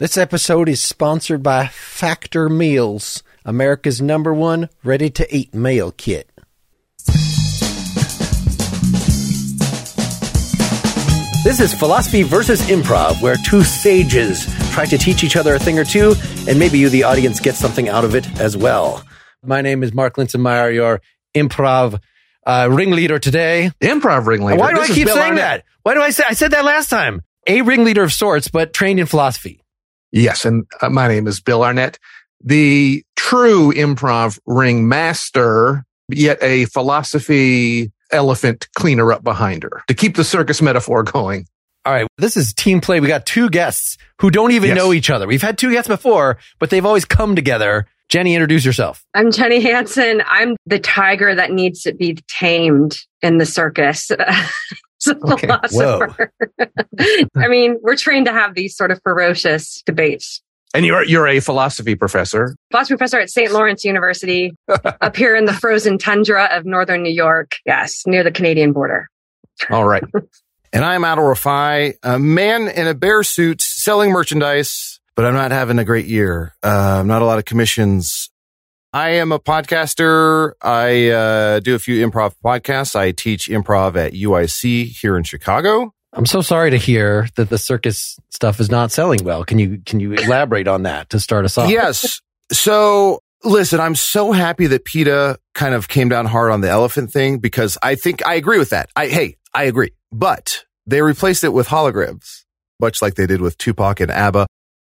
This episode is sponsored by Factor Meals, America's #1 ready-to-eat meal kit. This is Philosophy versus Improv, where two sages try to teach each other a thing or two, and maybe you, the audience, get something out of it as well. My name is Mark Linsenmeyer, your improv ringleader today. Improv ringleader. Why do I keep saying that? Why do I say? I said that last time. A ringleader of sorts, but trained in philosophy. Yes, and my name is Bill Arnett, the true improv ring master, yet a philosophy elephant cleaner up behind her, to keep the circus metaphor going. All right, this is team play. We got two guests who don't even know each other. We've had two guests before, but they've always come together. Jenny, introduce yourself. I'm Jenny Hansen. I'm the tiger that needs to be tamed in the circus. Okay. Philosopher. I mean, we're trained to have these sort of ferocious debates. And you're a philosophy professor. Philosophy professor at St. Lawrence University, up here in the frozen tundra of northern New York. Yes, near the Canadian border. All right. And I'm Adil Rafai, a man in a bear suit selling merchandise, but I'm not having a great year. Not a lot of commissions. I am a podcaster. I do a few improv podcasts. I teach improv at UIC here in Chicago. I'm so sorry to hear that the circus stuff is not selling well. Can you elaborate on that to start us off? Yes. So listen, I'm so happy that PETA kind of came down hard on the elephant thing, because I think I agree with that. I agree. But they replaced it with holograms, much like they did with Tupac and ABBA.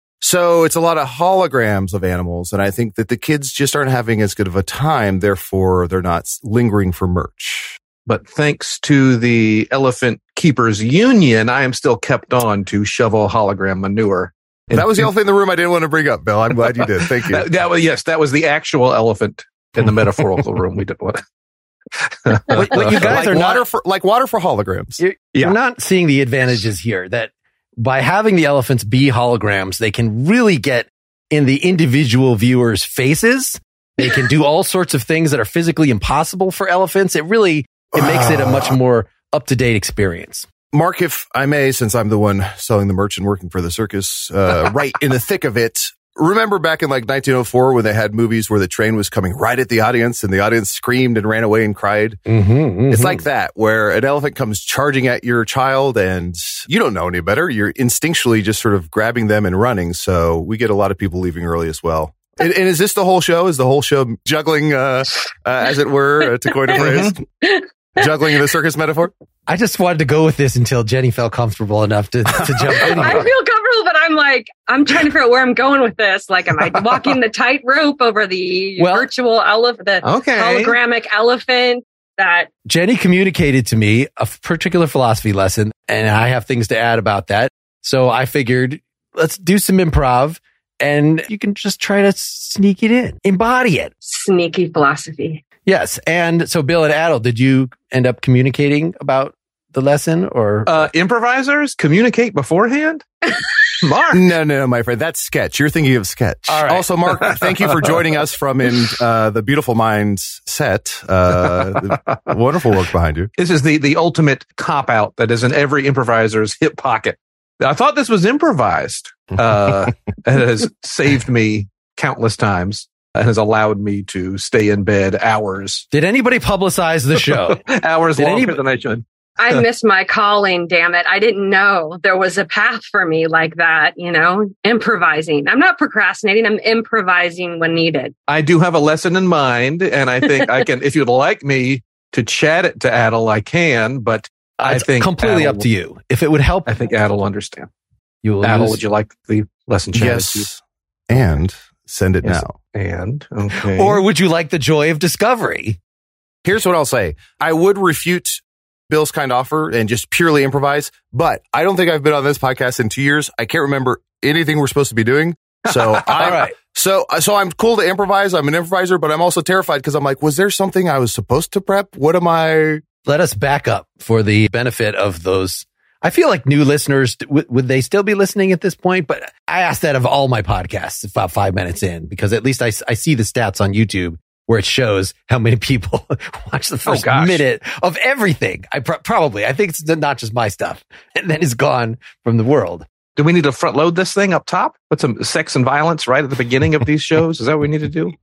So it's a lot of holograms of animals, and I think that the kids just aren't having as good of a time. Therefore, they're not lingering for merch. But thanks to the Elephant Keepers Union, I am still kept on to shovel hologram manure. That was the elephant in the room I didn't want to bring up, Bill. I'm glad you did. Thank you. that was the actual elephant in the metaphorical room. We didn't want to. What you guys are water for holograms. You're not seeing the advantages here, that by having the elephants be holograms, they can really get in the individual viewers' faces. They can do all sorts of things that are physically impossible for elephants. It makes it a much more up-to-date experience. Mark, if I may, since I'm the one selling the merch and working for the circus, right in the thick of it, remember back in like 1904 when they had movies where the train was coming right at the audience and the audience screamed and ran away and cried? It's like that, where an elephant comes charging at your child and you don't know any better. You're instinctually just sort of grabbing them and running. So we get a lot of people leaving early as well. And is this the whole show? Is the whole show juggling, as it were, to coin a phrase? Juggling the circus metaphor? I just wanted to go with this until Jenny felt comfortable enough to jump in. I feel comfortable, but I'm trying to figure out where I'm going with this. Like, am I walking the tightrope over the virtual elephant, the hologramic elephant? That Jenny communicated to me a particular philosophy lesson, and I have things to add about that. So I figured, let's do some improv, and you can just try to sneak it in, embody it. Sneaky philosophy. Yes. And so, Bill and Adil, did you end up communicating about the lesson, or? Improvisers communicate beforehand? Mark. No, my friend. That's sketch. You're thinking of sketch. All right. Also, Mark, thank you for joining us from the Beautiful Minds set. Wonderful work behind you. This is the ultimate cop-out that is in every improviser's hip pocket. I thought this was improvised. It has saved me countless times and has allowed me to stay in bed hours. Did anybody publicize the show? Hours longer than I should. I missed my calling, damn it. I didn't know there was a path for me like that, improvising. I'm not procrastinating. I'm improvising when needed. I do have a lesson in mind, and I think I can, if you'd like me to chat it to Adil, I can, but I think completely Adil up to you. If it would help, I think Adil will understand. Adil, would you like the lesson chatted? Yes, and send it now. And, okay. Or would you like the joy of discovery? Here's what I'll say. I would refute Bill's kind offer and just purely improvise, but I don't think I've been on this podcast in 2 years. I can't remember anything we're supposed to be doing. So, so I'm cool to improvise. I'm an improviser, but I'm also terrified because I'm like, was there something I was supposed to prep? What am I? Let us back up for the benefit of those. I feel like new listeners, would they still be listening at this point? But I asked that of all my podcasts about 5 minutes in, because at least I see the stats on YouTube where it shows how many people watch the first minute of everything. I think it's not just my stuff, and then is gone from the world. Do we need to front load this thing up top? Put some sex and violence right at the beginning of these shows? Is that what we need to do?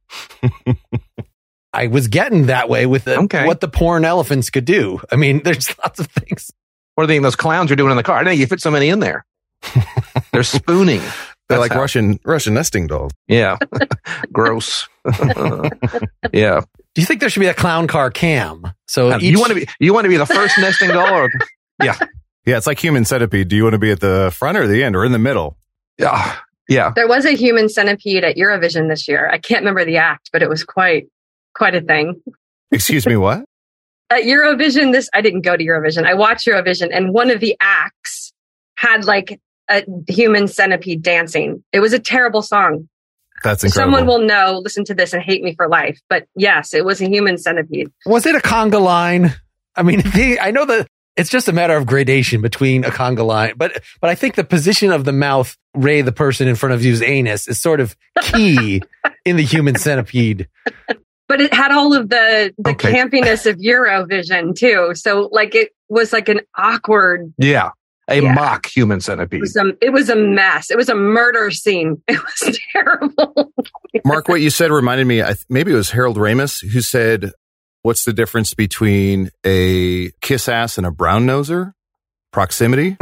I was getting that way with what the porn elephants could do. I mean, there's lots of things. What are they, those clowns are doing in the car? I know you fit so many in there. They're spooning. They're like Russian nesting dolls. Yeah. Gross. Yeah. Do you think there should be a clown car cam? So you want to be the first nesting doll? Or, yeah. Yeah, it's like Human Centipede. Do you want to be at the front or the end or in the middle? Yeah. Yeah. There was a Human Centipede at Eurovision this year. I can't remember the act, but it was quite a thing. Excuse me, what? At Eurovision, I didn't go to Eurovision. I watched Eurovision, and one of the acts had like a Human Centipede dancing. It was a terrible song. That's incredible. Someone will know, listen to this and hate me for life. But yes, it was a Human Centipede. Was it a conga line? I mean, I know that it's just a matter of gradation between a conga line, but I think the position of the mouth, Ray, the person in front of you's anus, is sort of key in the Human Centipede. But it had all of the campiness of Eurovision too. So like it was like an awkward. Yeah. Mock Human Centipede. It was a mess. It was a murder scene. It was terrible. Mark, what you said reminded me, maybe it was Harold Ramis who said, what's the difference between a kiss ass and a brown noser? Proximity.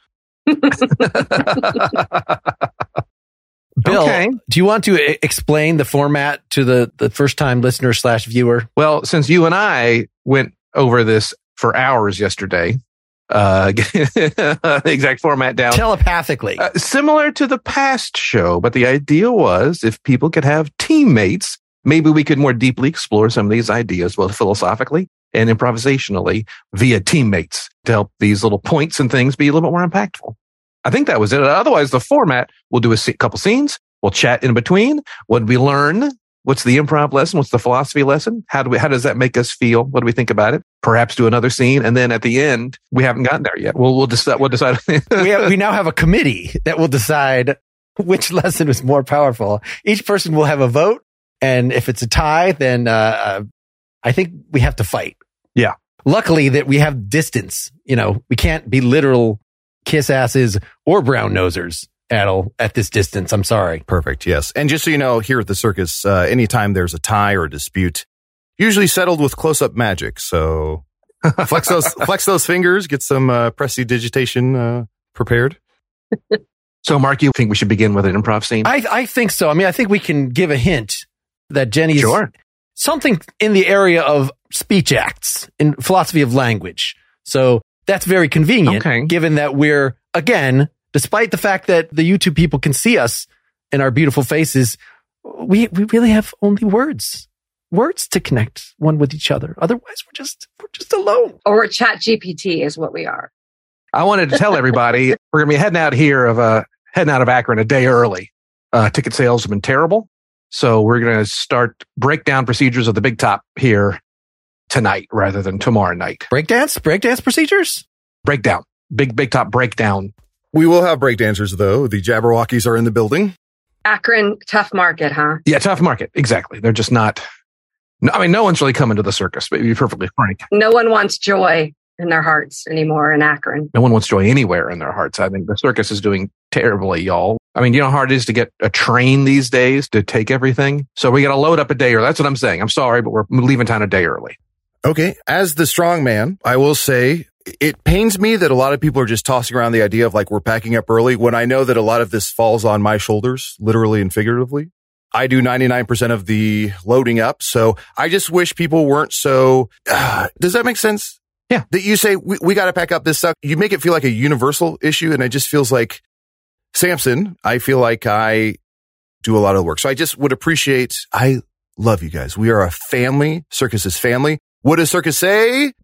Bill, do you want to explain the format to the first-time listener / viewer? Well, since you and I went over this for hours yesterday, the exact format down telepathically, similar to the past show, but the idea was if people could have teammates, maybe we could more deeply explore some of these ideas, both philosophically and improvisationally, via teammates to help these little points and things be a little bit more impactful. I think that was it. Otherwise, the format, we'll do a couple scenes. We'll chat in between. What did we learn? What's the improv lesson? What's the philosophy lesson? How does that make us feel? What do we think about it? Perhaps do another scene. And then at the end, we haven't gotten there yet. We'll decide. We now have a committee that will decide which lesson is more powerful. Each person will have a vote. And if it's a tie, then I think we have to fight. Yeah. Luckily that we have distance. You know, we can't be literal kiss asses or brown nosers at this distance. I'm sorry. Perfect. Yes. And just so you know, here at the circus, anytime there's a tie or a dispute, usually settled with close-up magic. So flex those fingers, get some prestidigitation prepared. So Mark, you think we should begin with an improv scene? I think so. I mean, I think we can give a hint that Jenny's something in the area of speech acts in philosophy of language. So that's very convenient, given that we're, again, despite the fact that the YouTube people can see us and our beautiful faces, we really have only words to connect one with each other. Otherwise, we're just alone. Or we're Chat GPT is what we are. I wanted to tell everybody we're going to be heading out of Akron a day early. Ticket sales have been terrible. So we're going to start breakdown procedures of the Big Top here tonight rather than tomorrow night. Breakdance procedures? Breakdown. Big Top breakdown. We will have breakdancers, though. The Jabberwockies are in the building. Akron, tough market, huh? Yeah, tough market. Exactly. They're just not. I mean, no one's really coming to the circus, but to be perfectly frank. No one wants joy in their hearts anymore in Akron. No one wants joy anywhere in their hearts. I think the circus is doing terribly, y'all. I mean, you know how hard it is to get a train these days to take everything? So we got to load up a day early. That's what I'm saying. I'm sorry, but we're leaving town a day early. Okay. As the strong man, I will say it pains me that a lot of people are just tossing around the idea of like we're packing up early when I know that a lot of this falls on my shoulders, literally and figuratively. I do 99% of the loading up. So I just wish people weren't so, does that make sense? Yeah. That you say, we got to pack up this stuff. You make it feel like a universal issue. And it just feels like Samson, I feel like I do a lot of the work. So I just would appreciate, I love you guys. We are a family. Circus is family. What does circus say?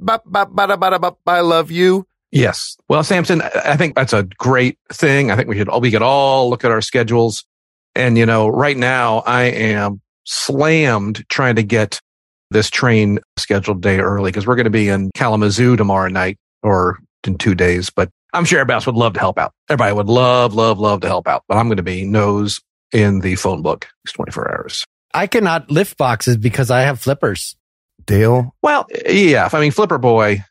I love you. Yes. Well, Samson, I think that's a great thing. I think we could all look at our schedules. And, you know, right now I am slammed trying to get this train scheduled a day early because we're going to be in Kalamazoo tomorrow night or in 2 days. But I'm sure everybody else would love to help out. Everybody would love to help out. But I'm going to be nose in the phone book these 24 hours. I cannot lift boxes because I have flippers. Dale? Well, yeah. I mean, Flipper Boy,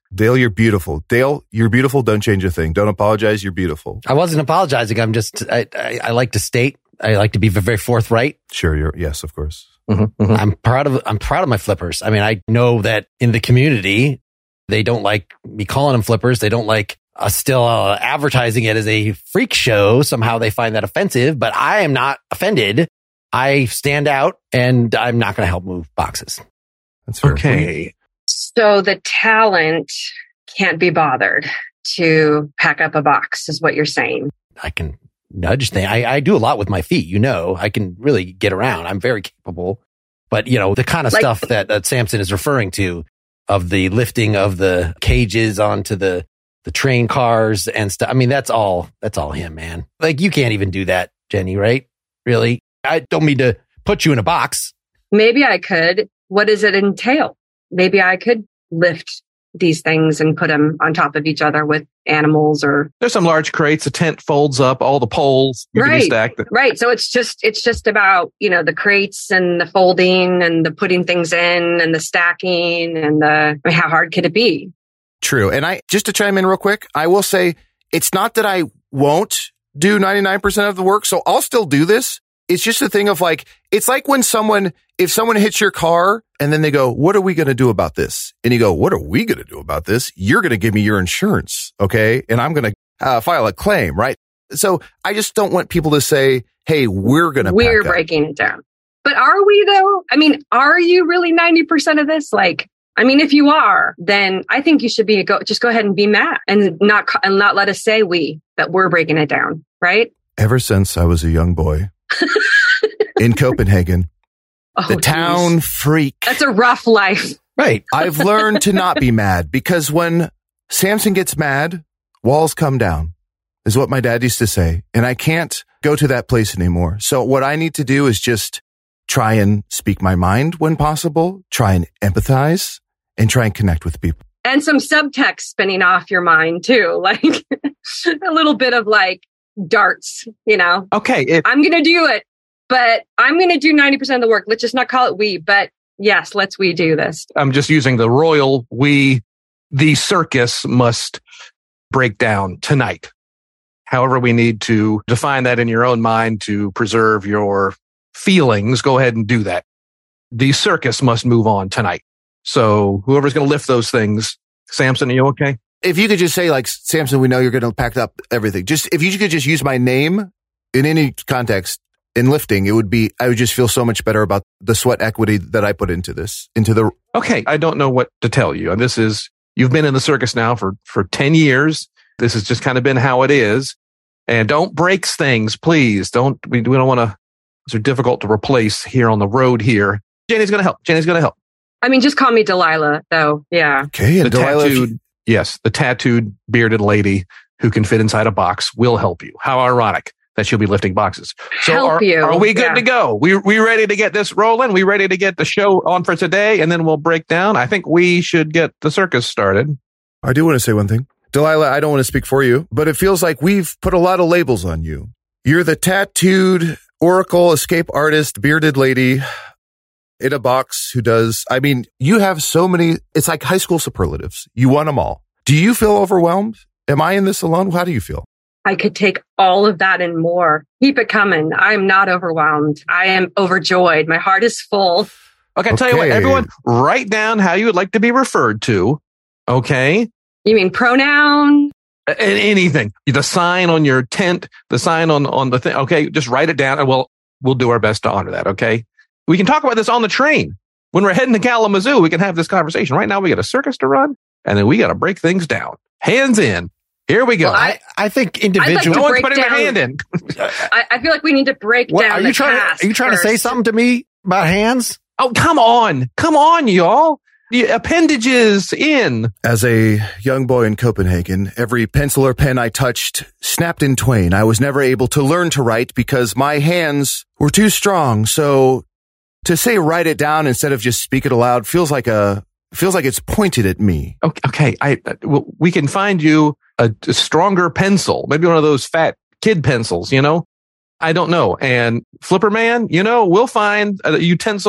Dale, you're beautiful. Dale, you're beautiful. Don't change a thing. Don't apologize. You're beautiful. I wasn't apologizing. I'm just, I like to state, I like to be very forthright. Sure. Yes, of course. Mm-hmm, mm-hmm. I'm proud of my flippers. I mean, I know that in the community, they don't like me calling them flippers. They don't like us still advertising it as a freak show. Somehow they find that offensive, but I am not offended. I stand out and I'm not going to help move boxes. That's fair. Okay. So the talent can't be bothered to pack up a box is what you're saying. I can nudge things. I do a lot with my feet. I can really get around. I'm very capable. But, the kind of stuff that Samson is referring to of the lifting of the cages onto the train cars and stuff. I mean, that's all him, man. Like, you can't even do that, Jenny, right? Really? I don't mean to put you in a box. Maybe I could. What does it entail? Maybe I could lift these things and put them on top of each other with animals or... There's some large crates. The tent folds up, all the poles can be stacked. Right. So it's just about, the crates and the folding and the putting things in and the stacking and how hard could it be? True. And just to chime in real quick, I will say it's not that I won't do 99% of the work. So I'll still do this. It's just a thing of it's like when if someone hits your car and then they go, what are we going to do about this? And you go, what are we going to do about this? You're going to give me your insurance. Okay. And I'm going to file a claim. Right. So I just don't want people to say, hey, we're breaking it down. But are we though? I mean, are you really 90% of this? If you are, then I think you should just go ahead and be mad and not let us say that we're breaking it down. Right. Ever since I was a young boy in Copenhagen, the town freak. That's a rough life. Right. I've learned to not be mad because when Samson gets mad, walls come down, is what my dad used to say. And I can't go to that place anymore. So what I need to do is just try and speak my mind when possible, try and empathize, and try and connect with people. And some subtext spinning off your mind too, a little bit of darts, Okay. I'm going to do it, but I'm going to do 90% of the work. Let's just not call it we, but yes, we do this. I'm just using the royal we. The circus must break down tonight. However, we need to define that in your own mind to preserve your feelings. Go ahead and do that. The circus must move on tonight. So whoever's going to lift those things, Samson, are you okay? If you could just say Samson, we know you're going to pack up everything. Just if you could just use my name in any context in lifting, I would just feel so much better about the sweat equity that I put into this, Okay. I don't know what to tell you. And you've been in the circus now for 10 years. This has just kind of been how it is. And don't break things, please. We don't want to, these are difficult to replace here on the road here. Jenny's going to help. I mean, just call me Delilah though. Yeah. Okay. And the tattooed bearded lady who can fit inside a box will help you. How ironic that she'll be lifting boxes. So are we good to go? We ready to get this rolling? We ready to get the show on for today? And then we'll break down. I think we should get the circus started. I do want to say one thing. Delilah, I don't want to speak for you, but it feels like we've put a lot of labels on you. You're the tattooed Oracle escape artist, bearded lady in a box who does, you have so many, it's like high school superlatives. You won them all. Do you feel overwhelmed? Am I in this alone? How do you feel? I could take all of that and more. Keep it coming. I'm not overwhelmed. I am overjoyed. My heart is full. Okay, I'll tell you what, everyone, write down how you would like to be referred to. Okay. You mean pronoun? Anything. The sign on your tent, the sign on the thing. Okay, just write it down and we'll do our best to honor that. Okay. We can talk about this on the train. When we're heading to Kalamazoo, we can have this conversation. Right now, we got a circus to run, and then we got to break things down. Hands in. Here we go. Well, I think individually. No one's putting their hand in. I feel like we need to break down. Are you trying to say something to me about hands? Oh, come on, y'all. The appendages in. As a young boy in Copenhagen, every pencil or pen I touched snapped in twain. I was never able to learn to write because my hands were too strong. So to say write it down instead of just speak it aloud feels like it's pointed at me. Okay. We can find you a stronger pencil, maybe one of those fat kid pencils, I don't know. And Flipper Man, we'll find a utensil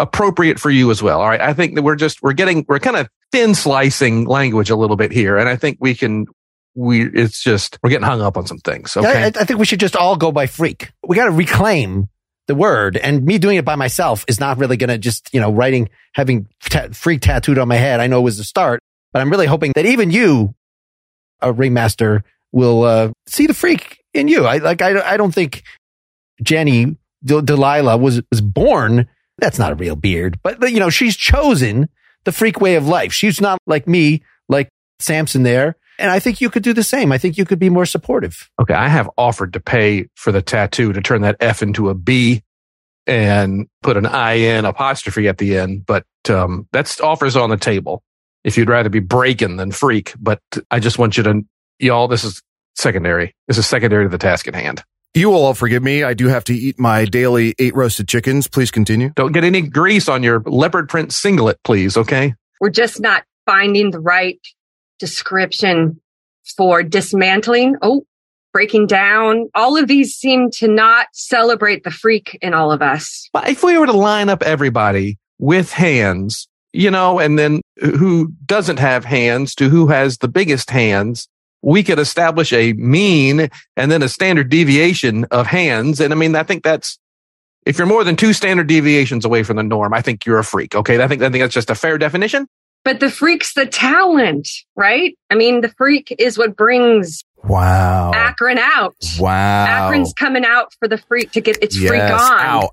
appropriate for you as well. All right. I think that we're kind of thin slicing language a little bit here. And I think we're getting hung up on some things. Okay. Yeah, I think we should just all go by freak. We got to reclaim the word, and me doing it by myself is not really going to just, having freak tattooed on my head. I know it was the start, but I'm really hoping that even you, a ringmaster, will see the freak in you. I don't think Jenny Delilah was born. That's not a real beard, but she's chosen the freak way of life. She's not like me, like Samson there. And I think you could do the same. I think you could be more supportive. Okay. I have offered to pay for the tattoo to turn that F into a B and put an IN apostrophe at the end. But that's offers on the table if you'd rather be breaking than freak. But I just want you to, y'all, this is secondary. This is secondary to the task at hand. You will all forgive me. I do have to eat my daily 8 roasted chickens. Please continue. Don't get any grease on your leopard print singlet, please. Okay. We're just not finding the right description for dismantling. Breaking down. All of these seem to not celebrate the freak in all of us. But if we were to line up everybody with hands, and then who doesn't have hands to who has the biggest hands, we could establish a mean and then a standard deviation of hands. And I think that's, if you're more than 2 standard deviations away from the norm, I think you're a freak. Okay. I think that's just a fair definition. But the freak's the talent, right? The freak is what brings Akron out. Wow. Akron's coming out for the freak to get its freak on.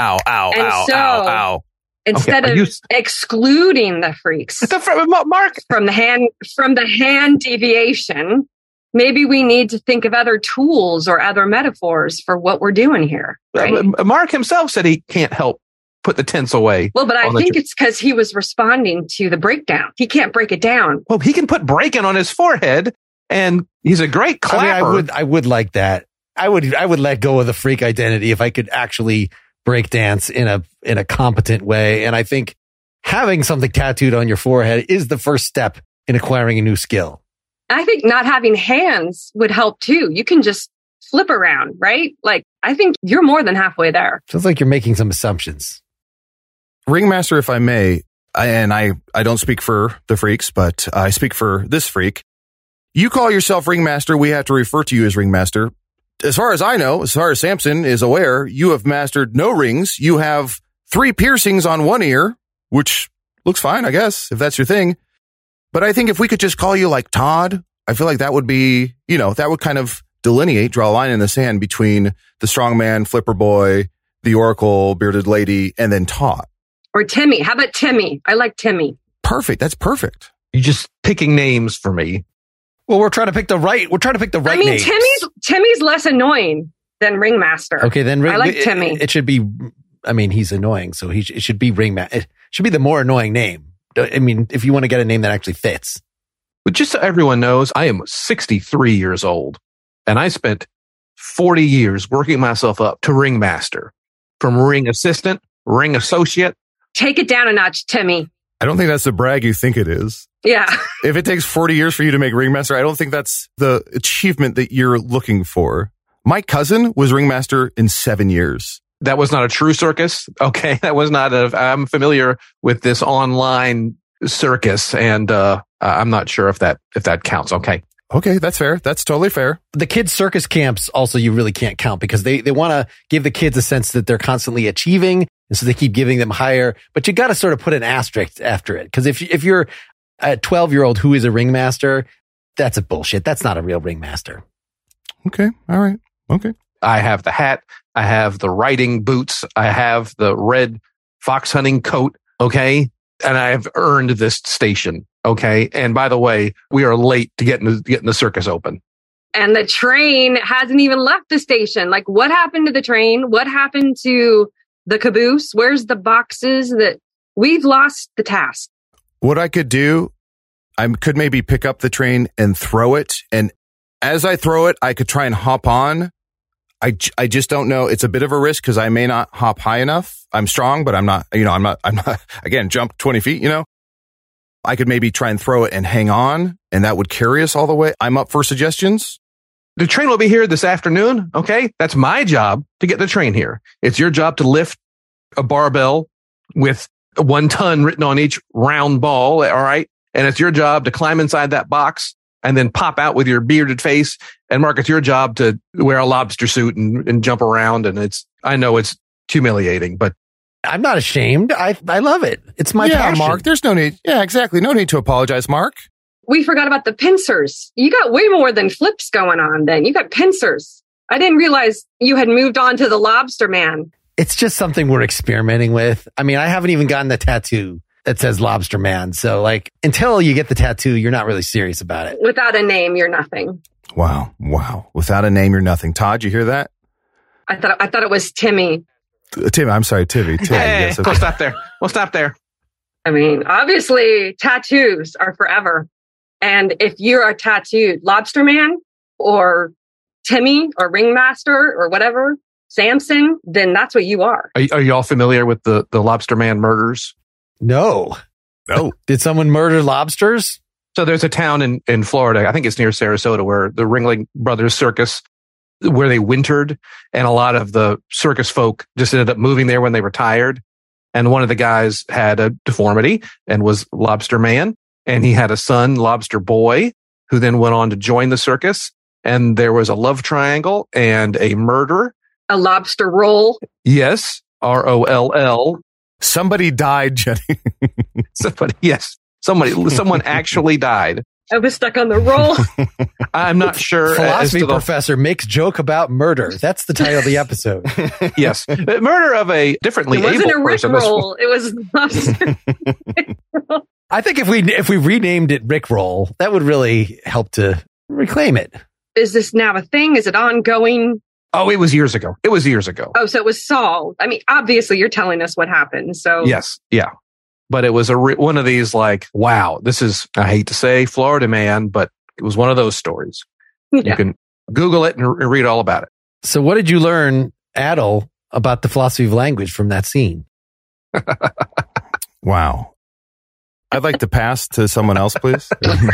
Ow. Instead of excluding the freaks Mark from the hand deviation, maybe we need to think of other tools or other metaphors for what we're doing here. Right? Mark himself said he can't help put the tense away. Well, but I think it's because he was responding to the breakdown. He can't break it down. Well, he can put breaking on his forehead, and he's a great clapper. I would like that. I would let go of the freak identity if I could actually break dance in a competent way. And I think having something tattooed on your forehead is the first step in acquiring a new skill. I think not having hands would help too. You can just flip around, right? I think you're more than halfway there. Sounds like you're making some assumptions. Ringmaster, if I may, and I don't speak for the freaks, but I speak for this freak. You call yourself Ringmaster. We have to refer to you as Ringmaster. As far as I know, as far as Samson is aware, you have mastered no rings. You have 3 piercings on one ear, which looks fine, I guess, if that's your thing. But I think if we could just call you like Todd, I feel like that would be, that would kind of delineate, draw a line in the sand between the strongman, flipper boy, the oracle, bearded lady, and then Todd. Or Timmy. How about Timmy? I like Timmy. Perfect. That's perfect. You're just picking names for me. Well, we're trying to pick the right names. Timmy's less annoying than Ringmaster. Okay, then I like Timmy. It should be, he's annoying, so it should be Ringmaster. It should be the more annoying name. If you want to get a name that actually fits. But just so everyone knows, I am 63 years old, and I spent 40 years working myself up to Ringmaster. From ring assistant, ring associate. Take it down a notch, Timmy. I don't think that's the brag you think it is. Yeah. If it takes 40 years for you to make Ringmaster, I don't think that's the achievement that you're looking for. My cousin was Ringmaster in 7 years. That was not a true circus. Okay. That was not I'm familiar with this online circus, and I'm not sure if that counts. Okay. Okay, that's fair. That's totally fair. The kids' circus camps also you really can't count because they want to give the kids a sense that they're constantly achieving, and so they keep giving them higher. But you got to sort of put an asterisk after it because if you're a 12-year-old who is a ringmaster, that's a bullshit. That's not a real ringmaster. Okay, all right, okay. I have the hat. I have the riding boots. I have the red fox hunting coat. Okay, and I have earned this station. Okay. And by the way, we are late to getting the circus open. And the train hasn't even left the station. Like, what happened to the train? What happened to the caboose? Where's the boxes that we've lost the task? What I could do, I could maybe pick up the train and throw it. And as I throw it, I could try and hop on. I just don't know. It's a bit of a risk because I may not hop high enough. I'm strong, but I'm not, again, jump 20 feet, I could maybe try and throw it and hang on, and that would carry us all the way. I'm up for suggestions. The train will be here this afternoon. Okay. That's my job to get the train here. It's your job to lift a barbell with 1 ton written on each round ball. All right. And it's your job to climb inside that box and then pop out with your bearded face. And Mark, it's your job to wear a lobster suit and jump around. And I know it's humiliating, but I'm not ashamed. I love it. It's my passion. Mark, there's no need. Yeah, exactly. No need to apologize, Mark. We forgot about the pincers. You got way more than flips going on then. You got pincers. I didn't realize you had moved on to the lobster man. It's just something we're experimenting with. I mean, I haven't even gotten the tattoo that says lobster man. So like, until you get the tattoo, you're not really serious about it. Without a name, you're nothing. Wow. Without a name, you're nothing. Todd, you hear that? I thought it was Timmy. Tim, I'm sorry, Tivy. Hey, yes, okay. We'll stop there. I mean, obviously, tattoos are forever. And if you're a tattooed lobster man or Timmy or ringmaster or whatever, Samson, then that's what you are. Are you all familiar with the lobster man murders? No. Did someone murder lobsters? So there's a town in Florida, I think it's near Sarasota, where the Ringling Brothers Circus, where they wintered, and a lot of the circus folk just ended up moving there when they retired. And one of the guys had a deformity and was Lobster Man. And he had a son, Lobster Boy, who then went on to join the circus. And there was a love triangle and a murder. A lobster roll. Yes. ROLL. Somebody died, Jenny. Someone actually died. I was stuck on the roll. I'm not sure. Philosophy professor makes joke about murder. That's the title of the episode. Yes. Murder of a differently able person. It wasn't a Rickroll. It was lobster. I think if we renamed it Rickroll, that would really help to reclaim it. Is this now a thing? Is it ongoing? Oh, it was years ago. Oh, so it was solved. I mean, obviously you're telling us what happened. So yes. Yeah. But it was one of these like, wow, this is, I hate to say Florida man, but it was one of those stories. Yeah. You can Google it and read all about it. So what did you learn, Adel, about the philosophy of language from that scene? Wow. I'd like to pass to someone else, please.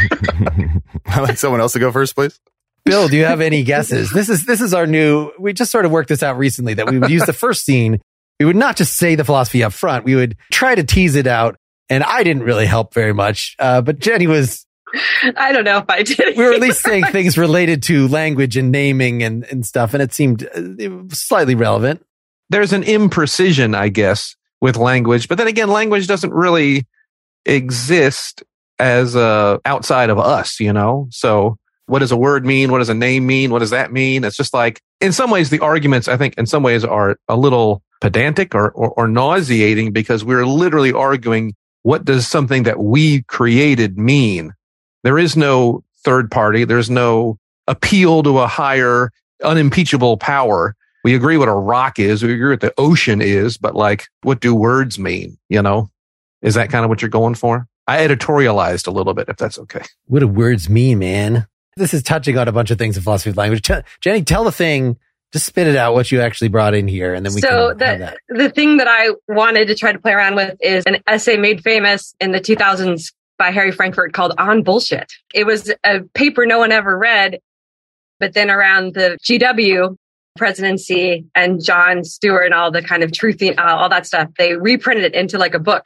I'd like someone else to go first, please. Bill, do you have any guesses? This is our new, we just sort of worked this out recently that we would use the first scene. We would not just say the philosophy up front. We would try to tease it out. And I didn't really help very much. But Jenny was. I don't know if I did. We were at least saying things related to language and naming and stuff. And it seemed slightly relevant. There's an imprecision, I guess, with language. But then again, language doesn't really exist as outside of us, you know? So what does a word mean? What does a name mean? What does that mean? It's just like, in some ways, the arguments, I think, in some ways are a little pedantic or nauseating because we're literally arguing, what does something that we created mean? There is no third party. There's no appeal to a higher, unimpeachable power. We agree what a rock is. We agree what the ocean is, but like, what do words mean? You know, is that kind of what you're going for? I editorialized a little bit, if that's okay. What do words mean, man? This is touching on a bunch of things in philosophy of language. Jenny, tell the thing, just spit it out, what you actually brought in here, and then we can have that. The thing that I wanted to try to play around with is an essay made famous in the 2000s by Harry Frankfurt called On Bullshit. It was a paper no one ever read, but then around the GW presidency and Jon Stewart and all the kind of truthy, all that stuff, they reprinted it into like a book.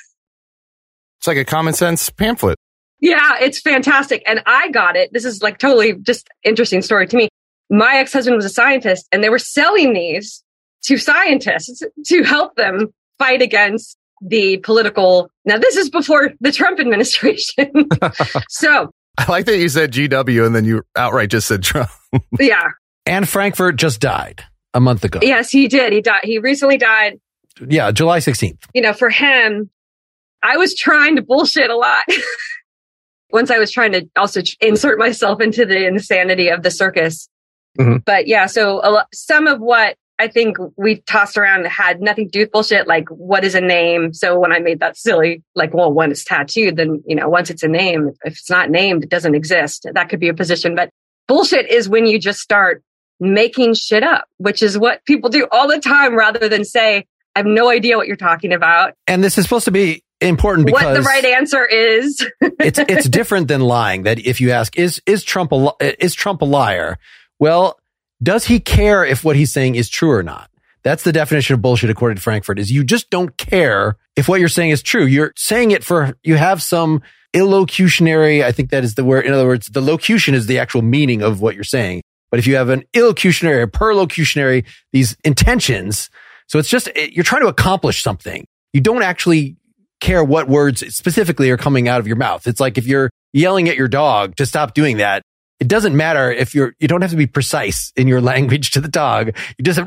It's like a common sense pamphlet. Yeah, it's fantastic. And I got it. This is like totally just interesting story to me. My ex-husband was a scientist and they were selling these to scientists to help them fight against the political. Now, this is before the Trump administration. So I like that you said GW and then you outright just said Trump. Yeah. And Frankfurt just died a month ago. Yes, he did. He died. He recently died. Yeah, July 16th. You know, for him, I was trying to bullshit a lot. Once I was trying to also insert myself into the insanity of the circus. Mm-hmm. But yeah, so some of what I think we tossed around had nothing to do with bullshit. Like, what is a name? So when I made that silly, like, well, when it's tattooed, then, you know, once it's a name, if it's not named, it doesn't exist. That could be a position. But bullshit is when you just start making shit up, which is what people do all the time rather than say, I have no idea what you're talking about. And this is supposed to be important because what the right answer is. it's different than lying. That if you ask, is Trump a liar? Well, does he care if what he's saying is true or not? That's the definition of bullshit according to Frankfurt, is you just don't care if what you're saying is true. You're saying it you have some illocutionary, I think that is the word. In other words, the locution is the actual meaning of what you're saying. But if you have an illocutionary or perlocutionary, these intentions, so it's just, you're trying to accomplish something. You don't actually care what words specifically are coming out of your mouth. It's like if you're yelling at your dog to stop doing that, it doesn't matter if you don't have to be precise in your language to the dog. You just have,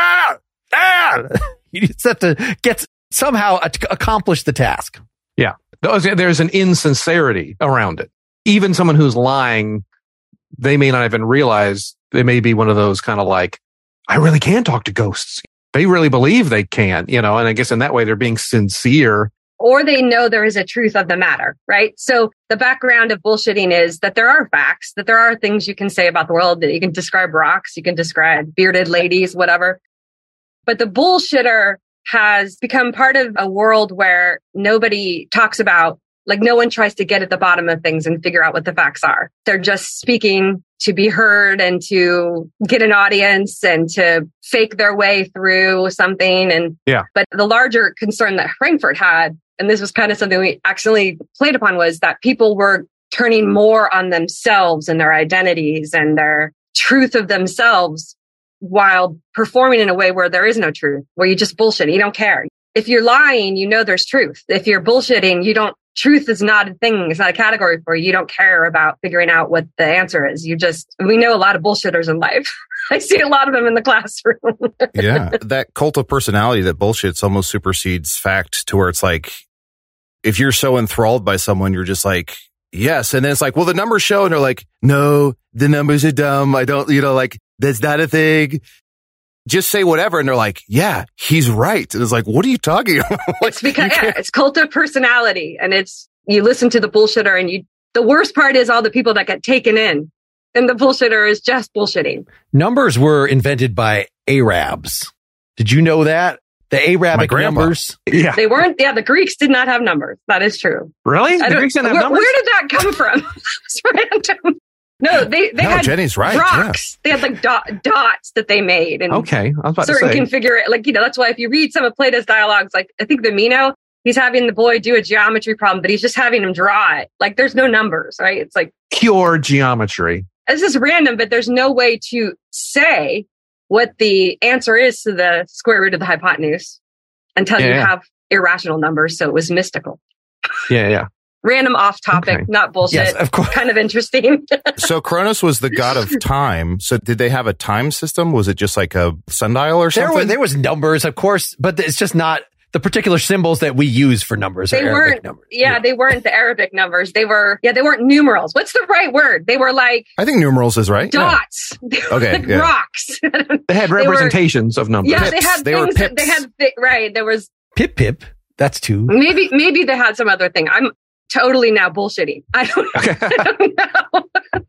you just have to somehow accomplish the task. Yeah. There's an insincerity around it. Even someone who's lying, they may not even realize they may be one of those kind of like, I really can talk to ghosts. They really believe they can, and I guess in that way they're being sincere. Or they know there is a truth of the matter, right? So the background of bullshitting is that there are facts, that there are things you can say about the world, that you can describe rocks, you can describe bearded ladies, whatever. But the bullshitter has become part of a world where nobody talks about, like no one tries to get at the bottom of things and figure out what the facts are. They're just speaking to be heard and to get an audience and to fake their way through something. And But the larger concern that Frankfurt had, and this was kind of something we accidentally played upon, was that people were turning more on themselves and their identities and their truth of themselves while performing in a way where there is no truth, where you just bullshit. You don't care. If you're lying, there's truth. If you're bullshitting, truth is not a thing. It's not a category for you. You don't care about figuring out what the answer is. We know a lot of bullshitters in life. I see a lot of them in the classroom. Yeah. That cult of personality that bullshits almost supersedes fact, to where it's like, if you're so enthralled by someone, you're just like, yes. And then it's like, well, the numbers show. And they're like, no, the numbers are dumb. I don't, that's not a thing. Just say whatever. And they're like, yeah, he's right. And it's like, what are you talking about? It's because, it's cult of personality. And you listen to the bullshitter, and the worst part is all the people that get taken in. And the bullshitter is just bullshitting. Numbers were invented by Arabs. Did you know that? The Arabic numbers. Yeah. They weren't, the Greeks did not have numbers. That is true. Really? The Greeks didn't have numbers? Where did that come from? It's random. No, they had Jenny's right. Rocks. Yeah. They had like dots that they made. And okay. I was about to say. Certain configuration, that's why if you read some of Plato's dialogues, like I think the Meno, he's having the boy do a geometry problem, but he's just having him draw it. Like there's no numbers, right? It's like pure geometry. This is random, but there's no way to say what the answer is to the square root of the hypotenuse until you have irrational numbers. So it was mystical. Yeah. Random off topic, not bullshit. Yes, of course. Kind of interesting. So Cronus was the god of time. So did they have a time system? Was it just like a sundial or something? There was numbers, of course, but it's just not the particular symbols that we use for numbers. They weren't numbers. Yeah, they weren't the Arabic numbers. They weren't numerals. What's the right word? They were like, I think numerals is right. Dots. Yeah. Okay. Like rocks. They had representations of numbers. Yeah, pips. they had things. They had right. There was pip. That's two. Maybe they had some other thing. I'm totally now bullshitting. I don't know.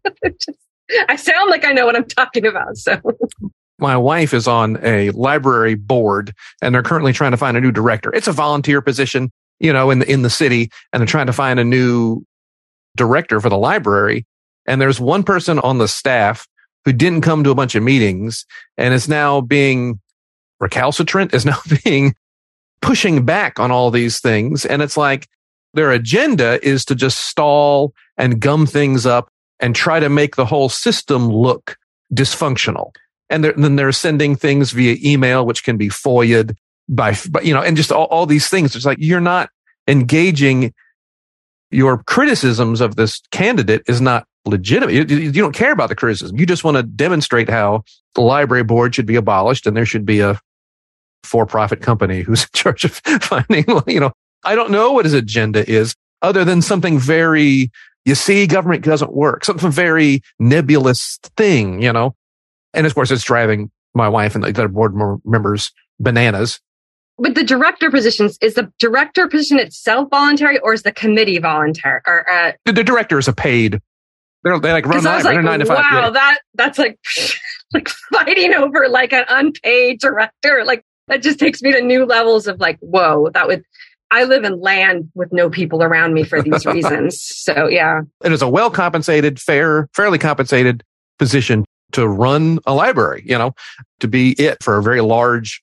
I sound like I know what I'm talking about. So my wife is on a library board, and they're currently trying to find a new director. It's a volunteer position, in the city, and they're trying to find a new director for the library. And there's one person on the staff who didn't come to a bunch of meetings and is now being recalcitrant, is now pushing back on all these things. And it's like their agenda is to just stall and gum things up and try to make the whole system look dysfunctional. And then they're sending things via email, which can be FOIA'd by and just all these things. It's like, you're not engaging. Your criticisms of this candidate is not legitimate. You don't care about the criticism. You just want to demonstrate how the library board should be abolished and there should be a for-profit company who's in charge of finding, I don't know what his agenda is other than something very, government doesn't work, something very nebulous thing, And of course, it's driving my wife and the other board members bananas. But the director positions, is the director position itself voluntary, or is the committee voluntary? Or the director is a paid. They run library. They're 9 to 5. Wow, that's like fighting over like an unpaid director. Like that just takes me to new levels of like, whoa, I live in land with no people around me for these reasons. So yeah. It is a well-compensated, fairly compensated position to run a library, to be it for a very large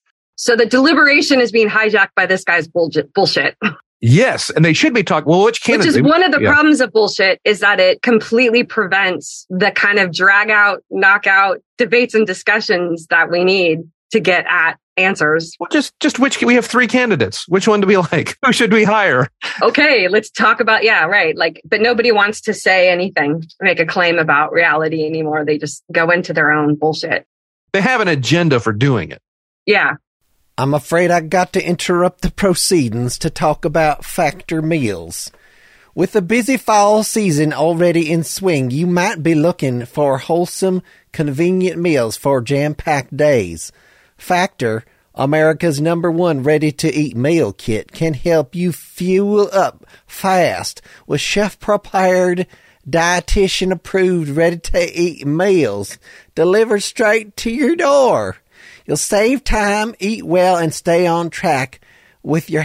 So the deliberation is being hijacked by this guy's bullshit. Yes. And they should be talking, well, which candidate? Which is one of the problems of bullshit is that it completely prevents the kind of drag out, knockout debates and discussions that we need to get at answers. Well, just which, we have 3 candidates. Which one do we like? Who should we hire? Okay, let's talk about, yeah, right. Like, but nobody wants to say anything, make a claim about reality anymore. They just go into their own bullshit. They have an agenda for doing it. Yeah. I'm afraid I got to interrupt the proceedings to talk about Factor meals. With the busy fall season already in swing, you might be looking for wholesome, convenient meals for jam-packed days. Factor, America's #1 ready-to-eat meal kit, can help you fuel up fast with chef-prepared, dietitian-approved, ready-to-eat meals delivered straight to your door. You'll save time, eat well, and stay on track with your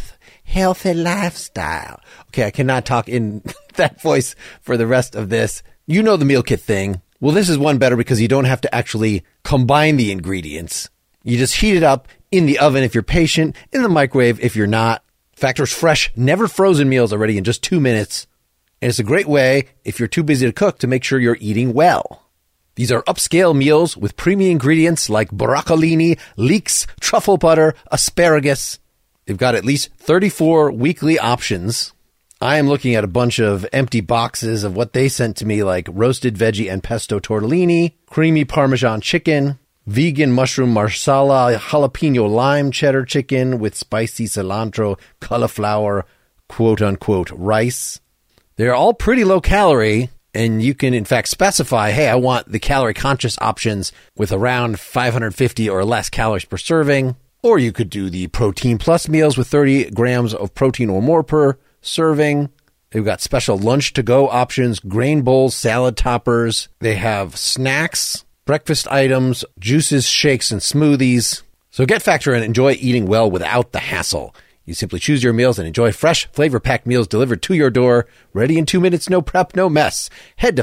healthy lifestyle. Okay, I cannot talk in that voice for the rest of this. You know the meal kit thing. Well, this is one better because you don't have to actually combine the ingredients. You just heat it up in the oven if you're patient, in the microwave if you're not. Factor's fresh, never frozen meals are ready in just 2 minutes. And it's a great way, if you're too busy to cook, to make sure you're eating well. These are upscale meals with premium ingredients like broccolini, leeks, truffle butter, asparagus. They've got at least 34 weekly options. I am looking at a bunch of empty boxes of what they sent to me, like roasted veggie and pesto tortellini, creamy Parmesan chicken, vegan mushroom marsala, jalapeno lime cheddar chicken with spicy cilantro, cauliflower, quote-unquote rice. They're all pretty low calorie. And you can, in fact, specify, hey, I want the calorie-conscious options with around 550 or less calories per serving. Or you could do the protein plus meals with 30 grams of protein or more per serving. They've got special lunch-to-go options, grain bowls, salad toppers. They have snacks, breakfast items, juices, shakes, and smoothies. So get Factor and enjoy eating well without the hassle. You simply choose your meals and enjoy fresh, flavor-packed meals delivered to your door. Ready in 2 minutes, no prep, no mess. Head to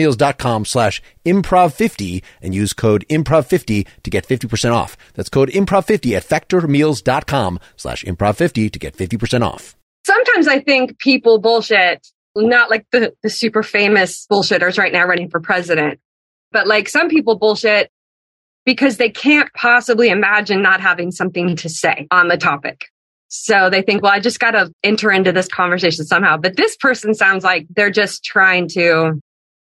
factormeals.com/improv50 and use code improv50 to get 50% off. That's code improv50 at factormeals.com/improv50 to get 50% off. Sometimes I think people bullshit, not like the super famous bullshitters right now running for president, but like some people bullshit because they can't possibly imagine not having something to say on the topic. So they think, well, I just got to enter into this conversation somehow. But this person sounds like they're just trying to,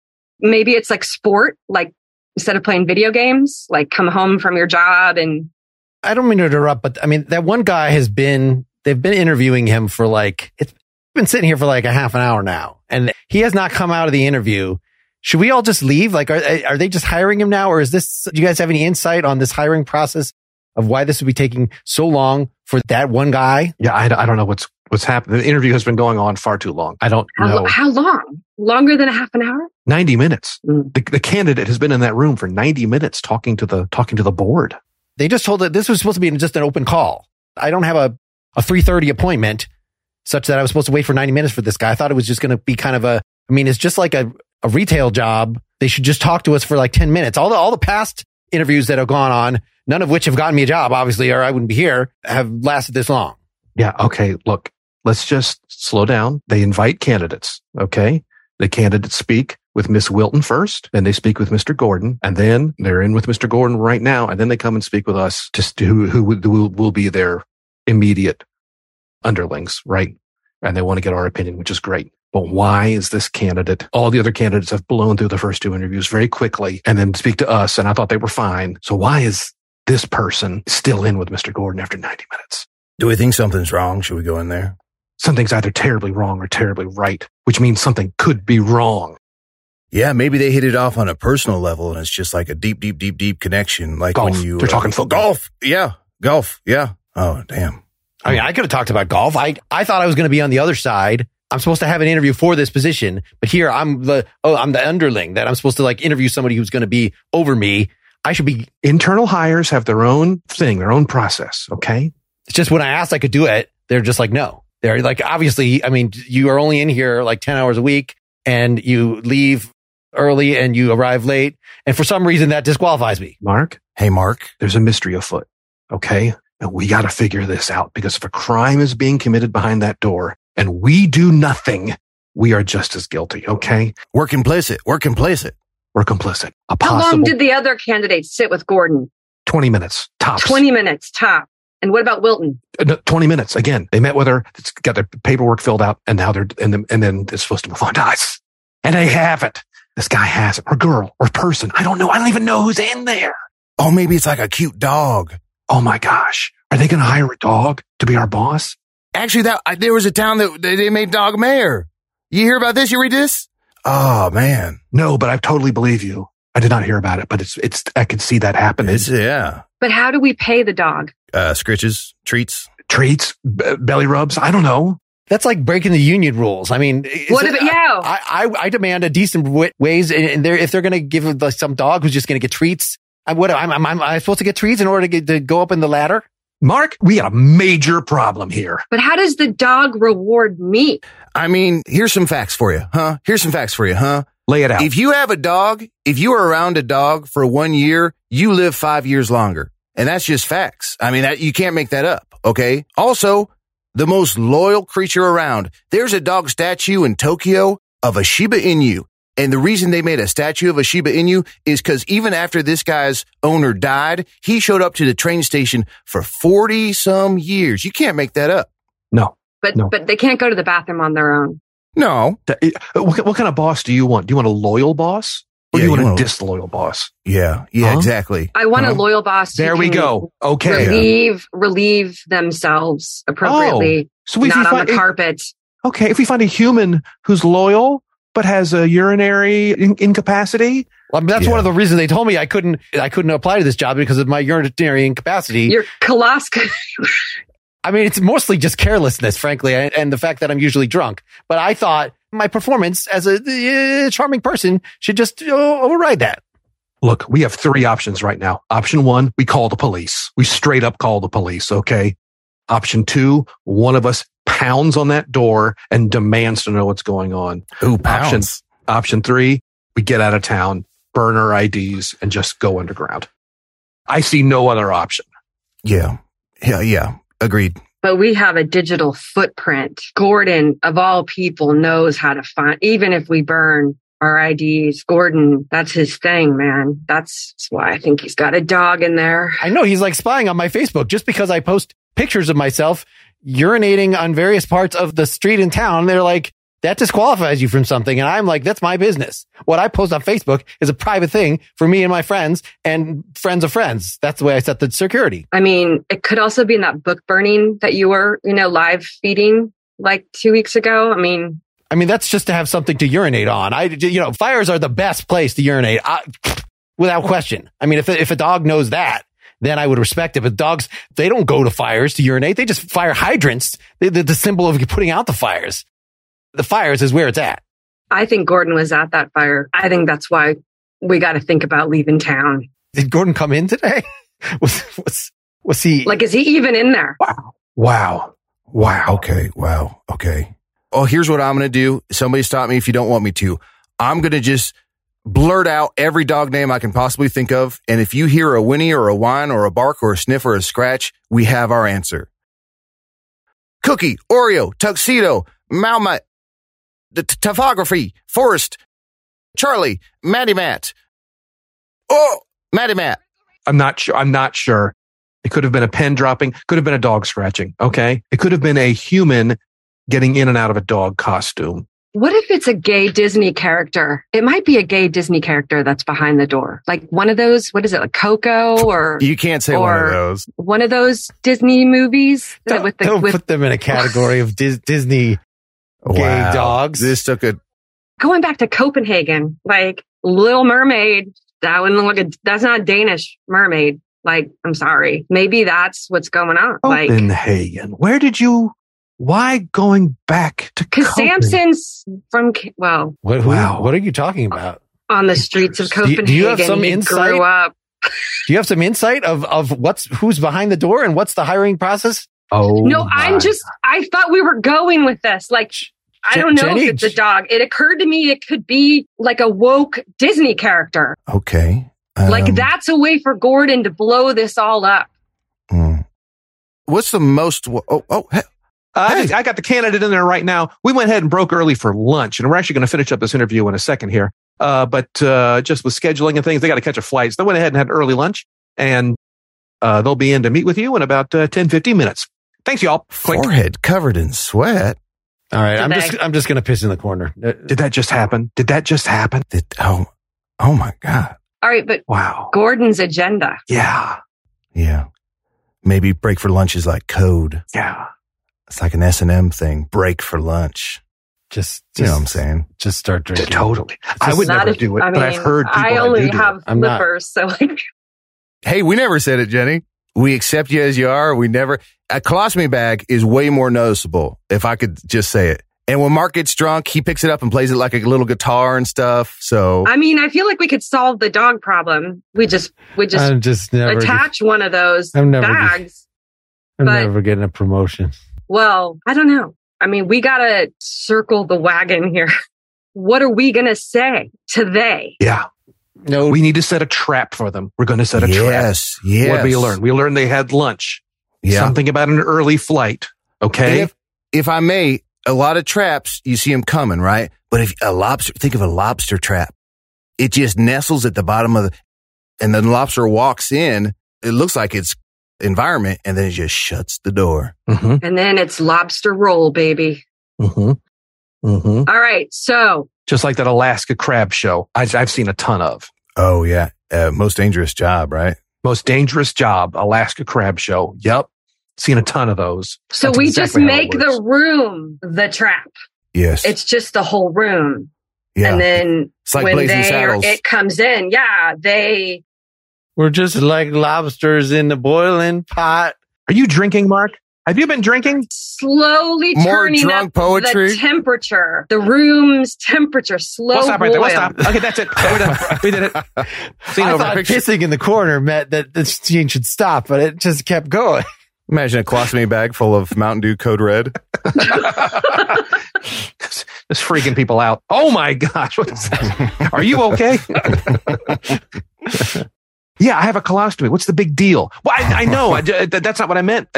maybe it's like sport, like instead of playing video games, like come home from your job. And I don't mean to interrupt, but I mean, that one guy they've been interviewing him for like, it's been sitting here for like a half an hour now. And he has not come out of the interview. Should we all just leave? Like, are they just hiring him now? Or do you guys have any insight on this hiring process of why this would be taking so long for that one guy? Yeah, I don't know what's happened. The interview has been going on far too long. I don't know. How long? Longer than a half an hour? 90 minutes. The candidate has been in that room for 90 minutes talking to the board. They just told that this was supposed to be just an open call. I don't have a 3:30 appointment such that I was supposed to wait for 90 minutes for this guy. I thought it was just going to be kind of it's just like a retail job. They should just talk to us for like 10 minutes. All the past interviews that have gone on, none of which have gotten me a job, obviously, or I wouldn't be here, have lasted this long. Yeah. Okay. Look, let's just slow down. They invite candidates. Okay. The candidates speak with Miss Wilton first, then they speak with Mr. Gordon, and then they're in with Mr. Gordon right now. And then they come and speak with us, just who will be their immediate underlings. Right. And they want to get our opinion, which is great. But why is this candidate? All the other candidates have blown through the first 2 interviews very quickly and then speak to us. And I thought they were fine. So why is this person still in with Mr. Gordon after 90 minutes? Do we think something's wrong? Should we go in there? Something's either terribly wrong or terribly right, which means something could be wrong. Yeah, maybe they hit it off on a personal level and it's just like a deep connection. Like golf. When you They're talking football. Golf. Yeah. Golf. Yeah. Oh, damn. I mean, I could have talked about golf. I thought I was going to be on the other side. I'm supposed to have an interview for this position, but here I'm the underling that I'm supposed to like interview somebody who's going to be over me. I should be. Internal hires have their own thing, their own process. Okay. It's just when I asked I could do it, they're just like, no. They're like, obviously, I mean, you are only in here like 10 hours a week and you leave early and you arrive late. And for some reason that disqualifies me. Mark. Hey, Mark. There's a mystery afoot. Okay. and we got to figure this out, because if a crime is being committed behind that door and we do nothing, we are just as guilty. Okay. We're complicit. We're complicit. We're complicit. How long did the other candidates sit with Gordon? 20 minutes tops. 20 minutes top. And what about Wilton? 20 minutes. Again, they met with her. It's got their paperwork filled out, and now and then they're supposed to move on to us. And they haven't. This guy has it, or girl, or person. I don't know. I don't even know who's in there. Oh, maybe it's like a cute dog. Oh my gosh. Are they going to hire a dog to be our boss? Actually, there was a town that they made dog mayor. You hear about this? You read this? Oh, man. No, but I totally believe you. I did not hear about it, but it's, I could see that happening. Yeah. But how do we pay the dog? Scritches, treats, belly rubs. I don't know. That's like breaking the union rules. I mean, I demand a decent ways, and if they're going to give some dog who's just going to get treats, am I supposed to get treats in order to go up in the ladder? Mark, we got a major problem here. But how does the dog reward me? I mean, here's some facts for you, huh? Lay it out. If you have a dog, if you are around a dog for 1 year, you live 5 years longer. And that's just facts. I mean, you can't make that up, okay? Also, the most loyal creature around. There's a dog statue in Tokyo of a Shiba Inu. And the reason they made a statue of a Shiba Inu is because even after this guy's owner died, he showed up to the train station for 40 some years. You can't make that up. No. But they can't go to the bathroom on their own. No. What kind of boss do you want? Do you want a loyal boss? Or do you want a disloyal boss? Yeah, exactly. I want a loyal boss. There we go. Okay. Relieve themselves appropriately. So not on the carpet. Okay. If we find a human who's loyal, but has a urinary incapacity. Well, that's one of the reasons they told me I couldn't apply to this job, because of my urinary incapacity. Your coloscopy. I mean, it's mostly just carelessness, frankly, and the fact that I'm usually drunk. But I thought my performance as a charming person should just override that. Look, we have 3 options right now. Option 1, we call the police. We straight up call the police, okay? Option 2, one of us pounds on that door and demands to know what's going on. Ooh, pounds. Option 3, we get out of town, burn our IDs, and just go underground. I see no other option. Yeah. Agreed. But we have a digital footprint. Gordon, of all people, knows how to find, even if we burn our IDs, Gordon, that's his thing, man. That's why I think he's got a dog in there. I know he's like spying on my Facebook just because I post pictures of myself urinating on various parts of the street in town. They're like, that disqualifies you from something. And I'm like, that's my business. What I post on Facebook is a private thing for me and my friends and friends of friends. That's the way I set the security. I mean, it could also be in that book burning that you were, live feeding like 2 weeks ago. I mean, that's just to have something to urinate on. Fires are the best place to urinate without question. I mean, if a dog knows that, then I would respect it. But dogs, they don't go to fires to urinate. They just fire hydrants. The symbol of putting out the fires. The fires is where it's at. I think Gordon was at that fire. I think that's why we got to think about leaving town. Did Gordon come in today? Was he? Like, is he even in there? Wow. Okay. Wow. Okay. Oh, here's what I'm going to do. Somebody stop me if you don't want me to. I'm going to just blurt out every dog name I can possibly think of. And if you hear a whinny or a whine or a bark or a sniff or a scratch, we have our answer. Cookie, Oreo, Tuxedo, Malmut, the Topography, Forrest, Charlie, Matty Matt. Oh, Matty Matt. I'm not sure. It could have been a pen dropping. Could have been a dog scratching. Okay. It could have been a human getting in and out of a dog costume. What if it's a gay Disney character? It might be a gay Disney character that's behind the door. Like one of those, what is it, like Coco or... You can't say one of those. One of those Disney movies. Don't put them in a category of Disney gay dogs. This took a... Going back to Copenhagen, like Little Mermaid, that's not a Danish mermaid. Like, I'm sorry. Maybe that's what's going on. Copenhagen. Why going back to Copenhagen? Because Samson's from, What are you talking about? On the streets of Copenhagen. Do you have some insight? Grew up. Do you have some insight of who's behind the door and what's the hiring process? Oh, no, I thought we were going with this. Like, I don't know if it's a dog. It occurred to me it could be like a woke Disney character. Okay. Like that's a way for Gordon to blow this all up. what's the most? I got the candidate in there right now. We went ahead and broke early for lunch, and we're actually going to finish up this interview in a second here. But just with scheduling and things, they got to catch a flight. So they went ahead and had early lunch, and they'll be in to meet with you in about 10, 15 minutes. Thanks, y'all. Clink. Forehead covered in sweat. All right, I'm just going to piss in the corner. Did that just happen? Oh my God. All right, but Wow. Gordon's agenda. Yeah. Maybe break for lunch is like code. Yeah. It's like an S&M thing. Break for lunch. Just You know what I'm saying? Just start drinking. Totally. I would Not never if- do it, I but I've mean, heard people I that only do have I'm not- flippers, so like, Hey, we never said it, Jenny. We accept you as you are. We never. A colostomy bag is way more noticeable, if I could just say it. And when Mark gets drunk, he picks it up and plays it like a little guitar and stuff. So I mean, I feel like we could solve the dog problem. We just I'm just never. attach one of those I'm never- bags. I'm but- never getting a promotion. Well, I don't know. I mean, we gotta circle the wagon here. What are we gonna say to they? Yeah. No, We need to set a trap for them. We're going to set a trap. yes. What did we learn? We learned they had lunch. Yeah. Something about an early flight. Okay. If I may, a lot of traps, you see them coming, right? But if a lobster, think of a lobster trap. It just nestles at the bottom of and then the lobster walks in. It looks like it's environment, and then it just shuts the door. Mm-hmm. And then it's lobster roll, baby. Mm-hmm. Mm-hmm. All right. So Just like that Alaska crab show. I've seen a ton of. Oh yeah. Most dangerous job, right? Most dangerous job, Alaska crab show. Yep. Seen a ton of those. so That's we exactly just how it make works. the room the trap. Yes. It's just the whole room. yeah. And then It's like when Blazing Saddles. it comes in, they we're just like lobsters in the boiling pot. Are you drinking, Mark? Have you been drinking? slowly More turning drunk up poetry? the temperature, the room's temperature, slow We'll stop right there. We'll boil. stop. Okay, that's it. We're done. We did it. Scene I over. thought pissing in the corner meant that the scene should stop, but it just kept going. Imagine a colostomy bag full of Mountain Dew Code Red. Just freaking people out. Oh my gosh. What is that? Are you okay? Yeah, I have a colostomy. What's the big deal? Well, I know. That's not what I meant.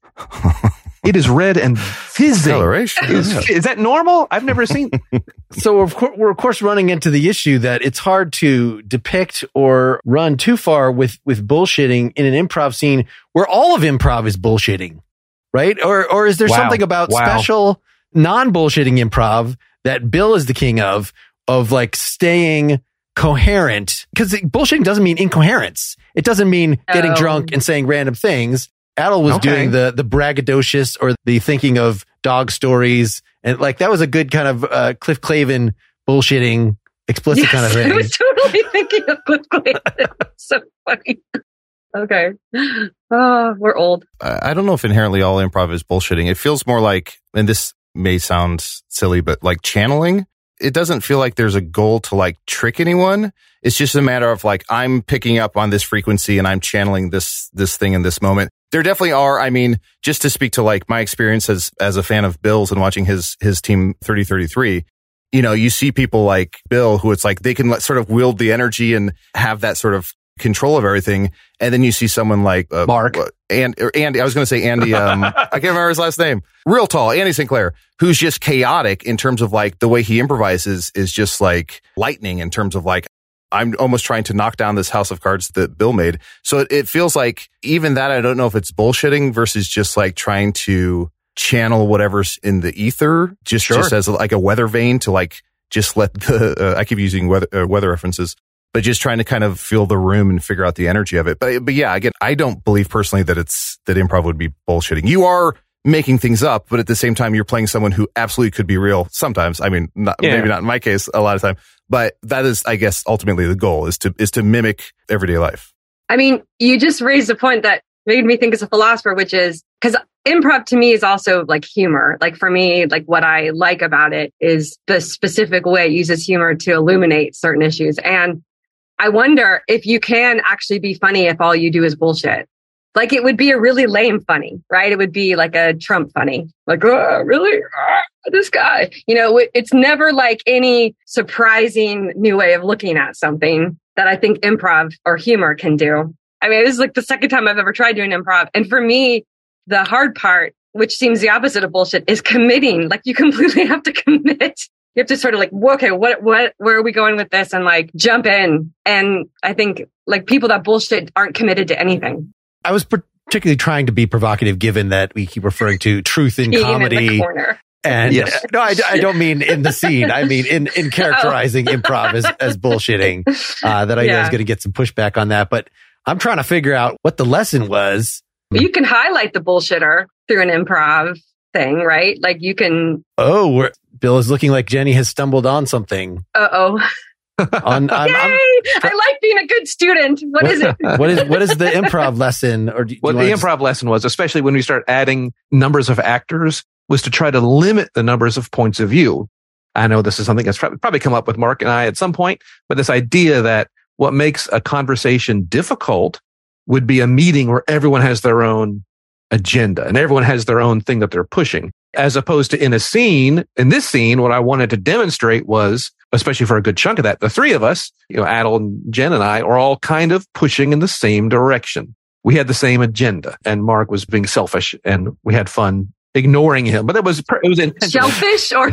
It is red and fizzing. Acceleration. Is that normal? I've never seen. So we're of course running into the issue that it's hard to depict or run too far with bullshitting in an improv scene where all of improv is bullshitting, right? Or is there Wow. something about Wow. special non-bullshitting improv that Bill is the king of like staying coherent? Because bullshitting doesn't mean incoherence. It doesn't mean getting No. drunk and saying random things. Adel was Okay. doing the braggadocious or the thinking of dog stories. And like, that was a good kind of Cliff Clavin bullshitting, explicit Yes, kind of I thing. was totally thinking of Cliff Clavin. So funny. Okay. Oh, we're old. I don't know if inherently all improv is bullshitting. It feels more like, and this may sound silly, but like channeling. It doesn't feel like there's a goal to like trick anyone. It's just a matter of like, I'm picking up on this frequency and I'm channeling this thing in this moment. There definitely are. I mean, just to speak to like my experience as a fan of Bill's and watching his team 3033, you know, you see people like Bill who it's like they can sort of wield the energy and have that sort of control of everything. And then you see someone like Mark. Andy, I was going to say Andy, I can't remember his last name. Real tall, Andy Sinclair, who's just chaotic in terms of like the way he improvises is just like lightning in terms of like, I'm almost trying to knock down this house of cards that Bill made. So it feels like even that, I don't know if it's bullshitting versus just like trying to channel whatever's in the ether, just as like a weather vane to like, just let the, I keep using weather references, but just trying to kind of feel the room and figure out the energy of it. But yeah, again, I don't believe personally that that improv would be bullshitting. You are making things up, but at the same time, you're playing someone who absolutely could be real sometimes. I mean, maybe not in my case a lot of time, but that is, I guess, ultimately the goal is to mimic everyday life. I mean, you just raised a point that made me think as a philosopher, which is because improv to me is also like humor. Like for me, like what I like about it is the specific way it uses humor to illuminate certain issues. And I wonder if you can actually be funny if all you do is bullshit. Like it would be a really lame funny, right? It would be like a Trump funny, like, oh, really? This guy, you know, it's never like any surprising new way of looking at something that I think improv or humor can do. I mean, this is like the second time I've ever tried doing improv. And for me, the hard part, which seems the opposite of bullshit, is committing. Like you completely have to commit. You have to sort of like, okay, where are we going with this? And like jump in. And I think like people that bullshit aren't committed to anything. I was particularly trying to be provocative, given that we keep referring to truth in comedy. In the corner. And no, I don't mean in the scene. I mean in characterizing improv as bullshitting. That I know is going to get some pushback on that. But I'm trying to figure out what the lesson was. You can highlight the bullshitter through an improv thing, right? Like you can. Oh, Bill is looking like Jenny has stumbled on something. Uh-oh. Yay! I like being a good student. What is it? What is the improv lesson? Or the improv lesson was, especially when we start adding numbers of actors, was to try to limit the numbers of points of view. I know this is something that's probably come up with Mark and I at some point, but this idea that what makes a conversation difficult would be a meeting where everyone has their own agenda and everyone has their own thing that they're pushing, as opposed to in this scene, what I wanted to demonstrate was, especially for a good chunk of that, the three of us, Adel and Jen and I, are all kind of pushing in the same direction. We had the same agenda, and Mark was being selfish, and we had fun ignoring him. But it was intentional. Selfish or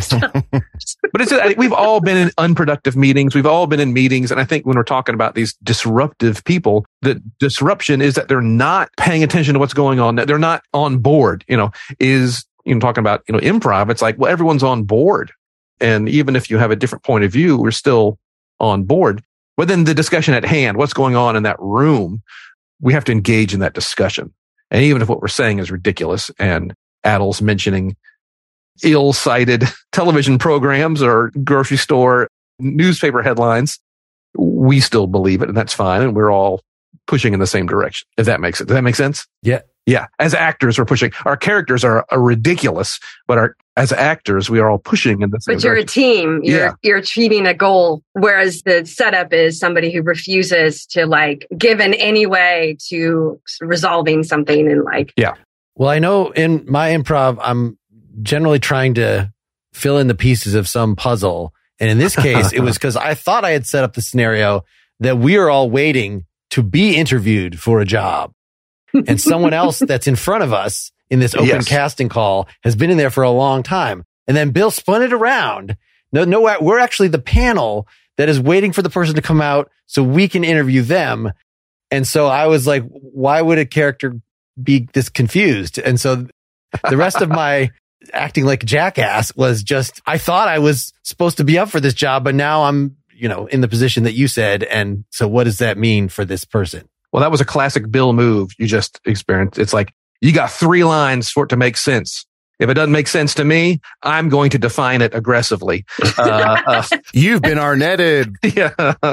But we've all been in unproductive meetings. We've all been in meetings. And I think when we're talking about these disruptive people, the disruption is that they're not paying attention to what's going on. They're not on board, talking about, improv. It's like, well, everyone's on board. And even if you have a different point of view, we're still on board. But then the discussion at hand, what's going on in that room, we have to engage in that discussion. And even if what we're saying is ridiculous, and Adel's mentioning ill-cited television programs or grocery store newspaper headlines, we still believe it, and that's fine. And we're all pushing in the same direction, if that makes it. Does that make sense? Yeah. Yeah. As actors, we're pushing. Our characters are ridiculous, but as actors, we are all pushing in the same direction. But you're a team. You're achieving a goal, whereas the setup is somebody who refuses to like give in any way to resolving something and like. Yeah. Well, I know in my improv, I'm generally trying to fill in the pieces of some puzzle. And in this case, it was because I thought I had set up the scenario that we are all waiting to be interviewed for a job. And someone else that's in front of us in this open casting call has been in there for a long time. And then Bill spun it around. No, we're actually the panel that is waiting for the person to come out so we can interview them. And so I was like, why would a character be this confused? And so the rest of my acting like a jackass was just, I thought I was supposed to be up for this job, but now I'm, in the position that you said. And so what does that mean for this person? Well, that was a classic Bill move you just experienced. It's like, you got 3 lines for it to make sense. If it doesn't make sense to me, I'm going to define it aggressively. You've been Arnetted. Yeah.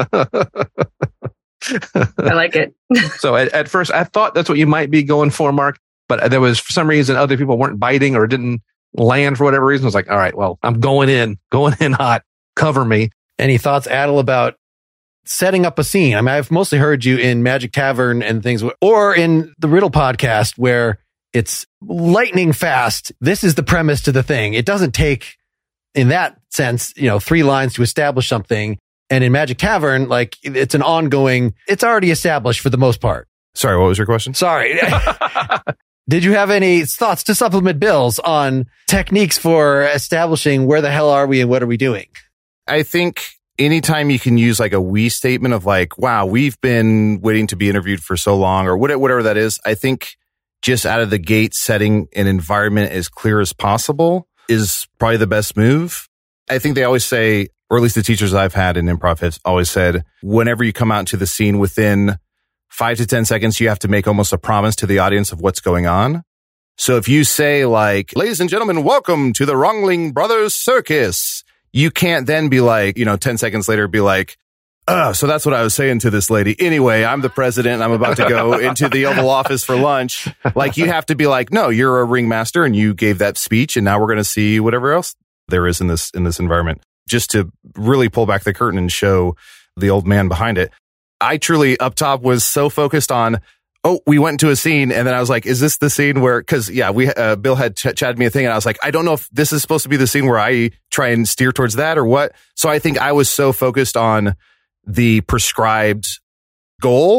I like it. So at first, I thought that's what you might be going for, Mark. But there was, for some reason, other people weren't biting or didn't land for whatever reason. I was like, all right, well, I'm going in hot. Cover me. Any thoughts, Adel, about setting up a scene? I mean, I've mostly heard you in Magic Tavern and things, or in the Riddle podcast where it's lightning fast. This is the premise to the thing. It doesn't take, in that sense, 3 lines to establish something. And in Magic Tavern, like it's an ongoing, it's already established for the most part. Sorry, what was your question? Sorry. Did you have any thoughts to supplement Bill's on techniques for establishing where the hell are we and what are we doing? I think anytime you can use like a we statement of like, wow, we've been waiting to be interviewed for so long or whatever that is, I think just out of the gate setting an environment as clear as possible is probably the best move. I think they always say, or at least the teachers I've had in improv have always said, whenever you come out into the scene within 5 to 10 seconds, you have to make almost a promise to the audience of what's going on. So if you say like, ladies and gentlemen, welcome to the Rongeling Brothers Circus, you can't then be like, 10 seconds later, be like, so that's what I was saying to this lady. Anyway, I'm the president and I'm about to go into the Oval Office for lunch. Like you have to be like, no, you're a ringmaster and you gave that speech and now we're going to see whatever else there is in this environment. Just to really pull back the curtain and show the old man behind it. I truly up top was so focused on, we went into a scene and then I was like, is this the scene where, cause Bill had chatted me a thing and I was like, I don't know if this is supposed to be the scene where I try and steer towards that or what. So I think I was so focused on the prescribed goal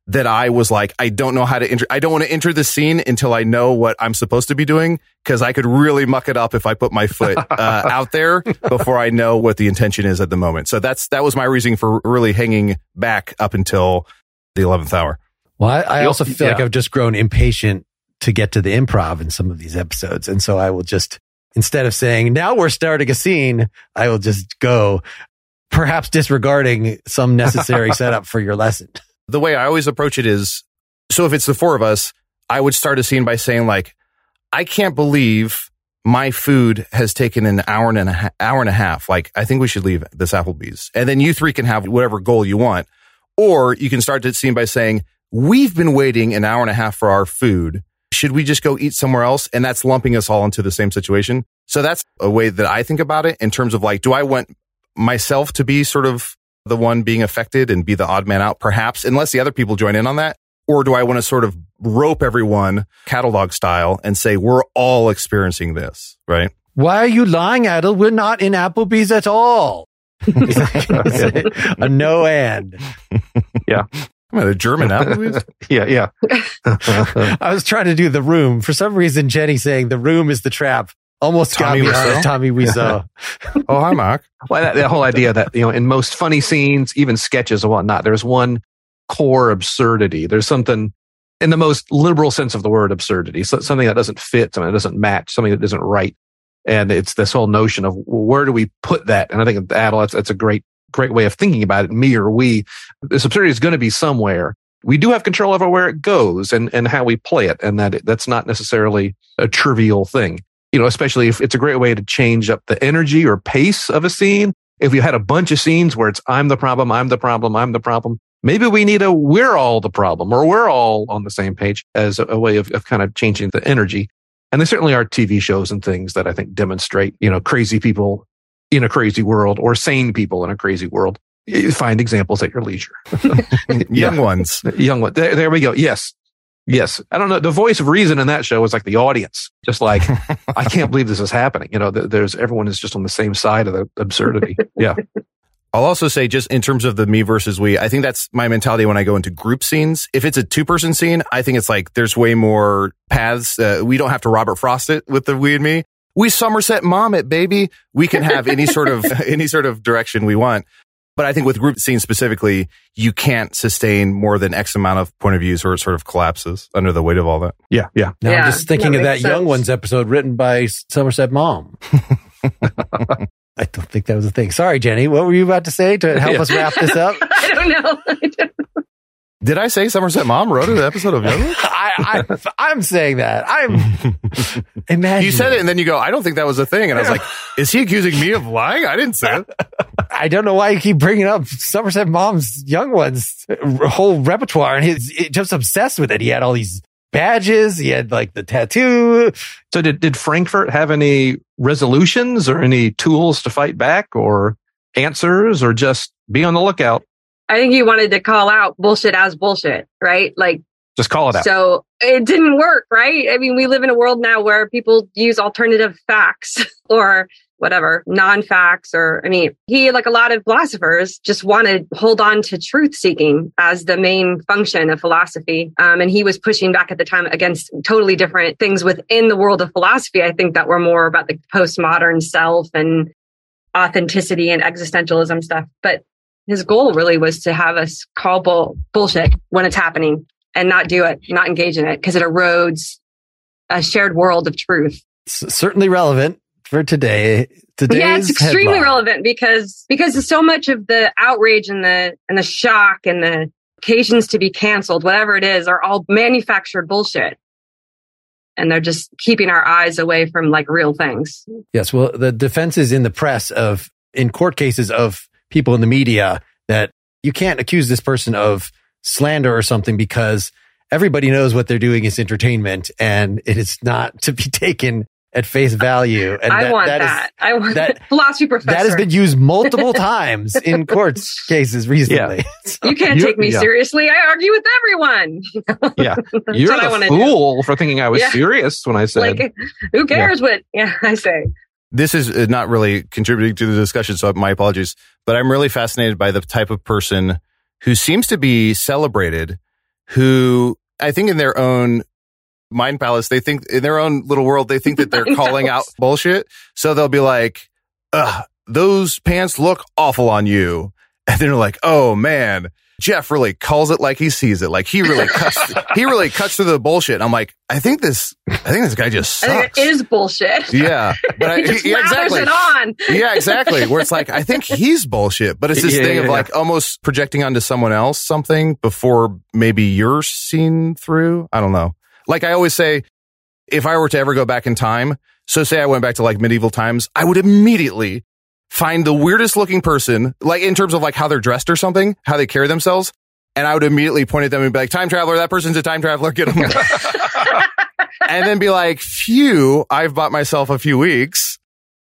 that I was like, I don't know how to enter. I don't want to enter the scene until I know what I'm supposed to be doing, because I could really muck it up if I put my foot out there before I know what the intention is at the moment. So that was my reasoning for really hanging back up until the 11th hour. Well, I also feel like I've just grown impatient to get to the improv in some of these episodes. And so I will just, instead of saying, now we're starting a scene, I will just go, perhaps disregarding some necessary setup for your lesson. The way I always approach it is, so if it's the four of us, I would start a scene by saying like, I can't believe my food has taken an hour and a half. Like, I think we should leave this Applebee's. And then you three can have whatever goal you want. Or you can start the scene by saying, we've been waiting an hour and a half for our food. Should we just go eat somewhere else? And that's lumping us all into the same situation. So that's a way that I think about it in terms of like, do I want myself to be sort of the one being affected and be the odd man out, perhaps, unless the other people join in on that? Or do I want to sort of rope everyone cattle dog style and say, we're all experiencing this, right? Why are you lying, Adel? We're not in Applebee's at all. A no and. Yeah. I'm at a German Applebee's. Yeah. I was trying to do The Room. For some reason, Jenny saying The Room is the trap almost Tommy got me Wiseau? on Tommy Wiseau. Oh, hi, Mark. Well, that whole idea that, in most funny scenes, even sketches and whatnot, there's one core absurdity. There's something in the most liberal sense of the word absurdity, so something that doesn't fit, something that doesn't match, something that isn't right. And it's this whole notion of where do we put that? And I think Adel, that's a great way of thinking about it. Me or we, this absurdity is going to be somewhere. We do have control over where it goes and how we play it. And that's not necessarily a trivial thing, especially if it's a great way to change up the energy or pace of a scene. If you had a bunch of scenes where it's, I'm the problem, I'm the problem, I'm the problem, maybe we need we're all the problem, or we're all on the same page as a way of kind of changing the energy. And there certainly are TV shows and things that I think demonstrate, crazy people in a crazy world or sane people in a crazy world. You find examples at your leisure. Young ones. Young ones. There we go. Yes. I don't know. The voice of reason in that show was like the audience. Just like, I can't believe this is happening. Everyone is just on the same side of the absurdity. Yeah. I'll also say, just in terms of the me versus we, I think that's my mentality when I go into group scenes. If it's a 2-person scene, I think it's like there's way more paths. We don't have to Robert Frost it with the we and me. We Somerset Mom it, baby. We can have any sort of direction we want. But I think with group scenes specifically, you can't sustain more than X amount of point of views, or it sort of collapses under the weight of all that. Yeah. Now I'm just thinking of that Young Ones episode written by Somerset Mom. I don't think that was a thing. Sorry, Jenny. What were you about to say to help us wrap this up? I don't know. Did I say Somerset Mom wrote an episode of Young Ones? I'm saying that. I'm imagining. You said it, and then you go, I don't think that was a thing. And I was like, is he accusing me of lying? I didn't say it. I don't know why you keep bringing up Somerset Mom's Young Ones whole repertoire, and he's just obsessed with it. He had all these badges. He had like the tattoo. So did Frankfurt have any resolutions or any tools to fight back or answers, or just be on the lookout? I think he wanted to call out bullshit as bullshit, right? Like, just call it out. So it didn't work, right? I mean, we live in a world now where people use alternative facts or whatever, non-facts, he, like a lot of philosophers, just wanted to hold on to truth seeking as the main function of philosophy. And he was pushing back at the time against totally different things within the world of philosophy. I think that were more about the postmodern self and authenticity and existentialism stuff. But his goal really was to have us call bullshit when it's happening and not do it, not engage in it, because it erodes a shared world of truth. It's certainly relevant for today. Yeah, it's extremely relevant because so much of the outrage and the shock and the occasions to be canceled, whatever it is, are all manufactured bullshit. And they're just keeping our eyes away from like real things. Yes. Well, the defenses in the press in court cases of people in the media that you can't accuse this person of slander or something because everybody knows what they're doing is entertainment and it is not to be taken at face value. And I want that philosophy professor. That has been used multiple times in court cases recently. Yeah. So, you can't take me seriously. I argue with everyone. Yeah. You're the fool for thinking I was serious when I said. Like, who cares what I say? This is not really contributing to the discussion, so my apologies. But I'm really fascinated by the type of person who seems to be celebrated who I think in their own mind palace, they think in their own little world, they think that they're calling out bullshit. So they'll be like, those pants look awful on you. And they're like, oh man, Jeff really calls it like he sees it. Like he really cuts through the bullshit. And I'm like, I think this guy just sucks. It is bullshit. Yeah. But he just lathers it on. Yeah, exactly. Where it's like, I think he's bullshit, but it's this thing of like almost projecting onto someone else something before maybe you're seen through. I don't know. Like I always say, if I were to ever go back in time, so say I went back to like medieval times, I would immediately find the weirdest looking person, like in terms of like how they're dressed or something, how they carry themselves. And I would immediately point at them and be like, time traveler, that person's a time traveler, get them. And then be like, phew, I've bought myself a few weeks.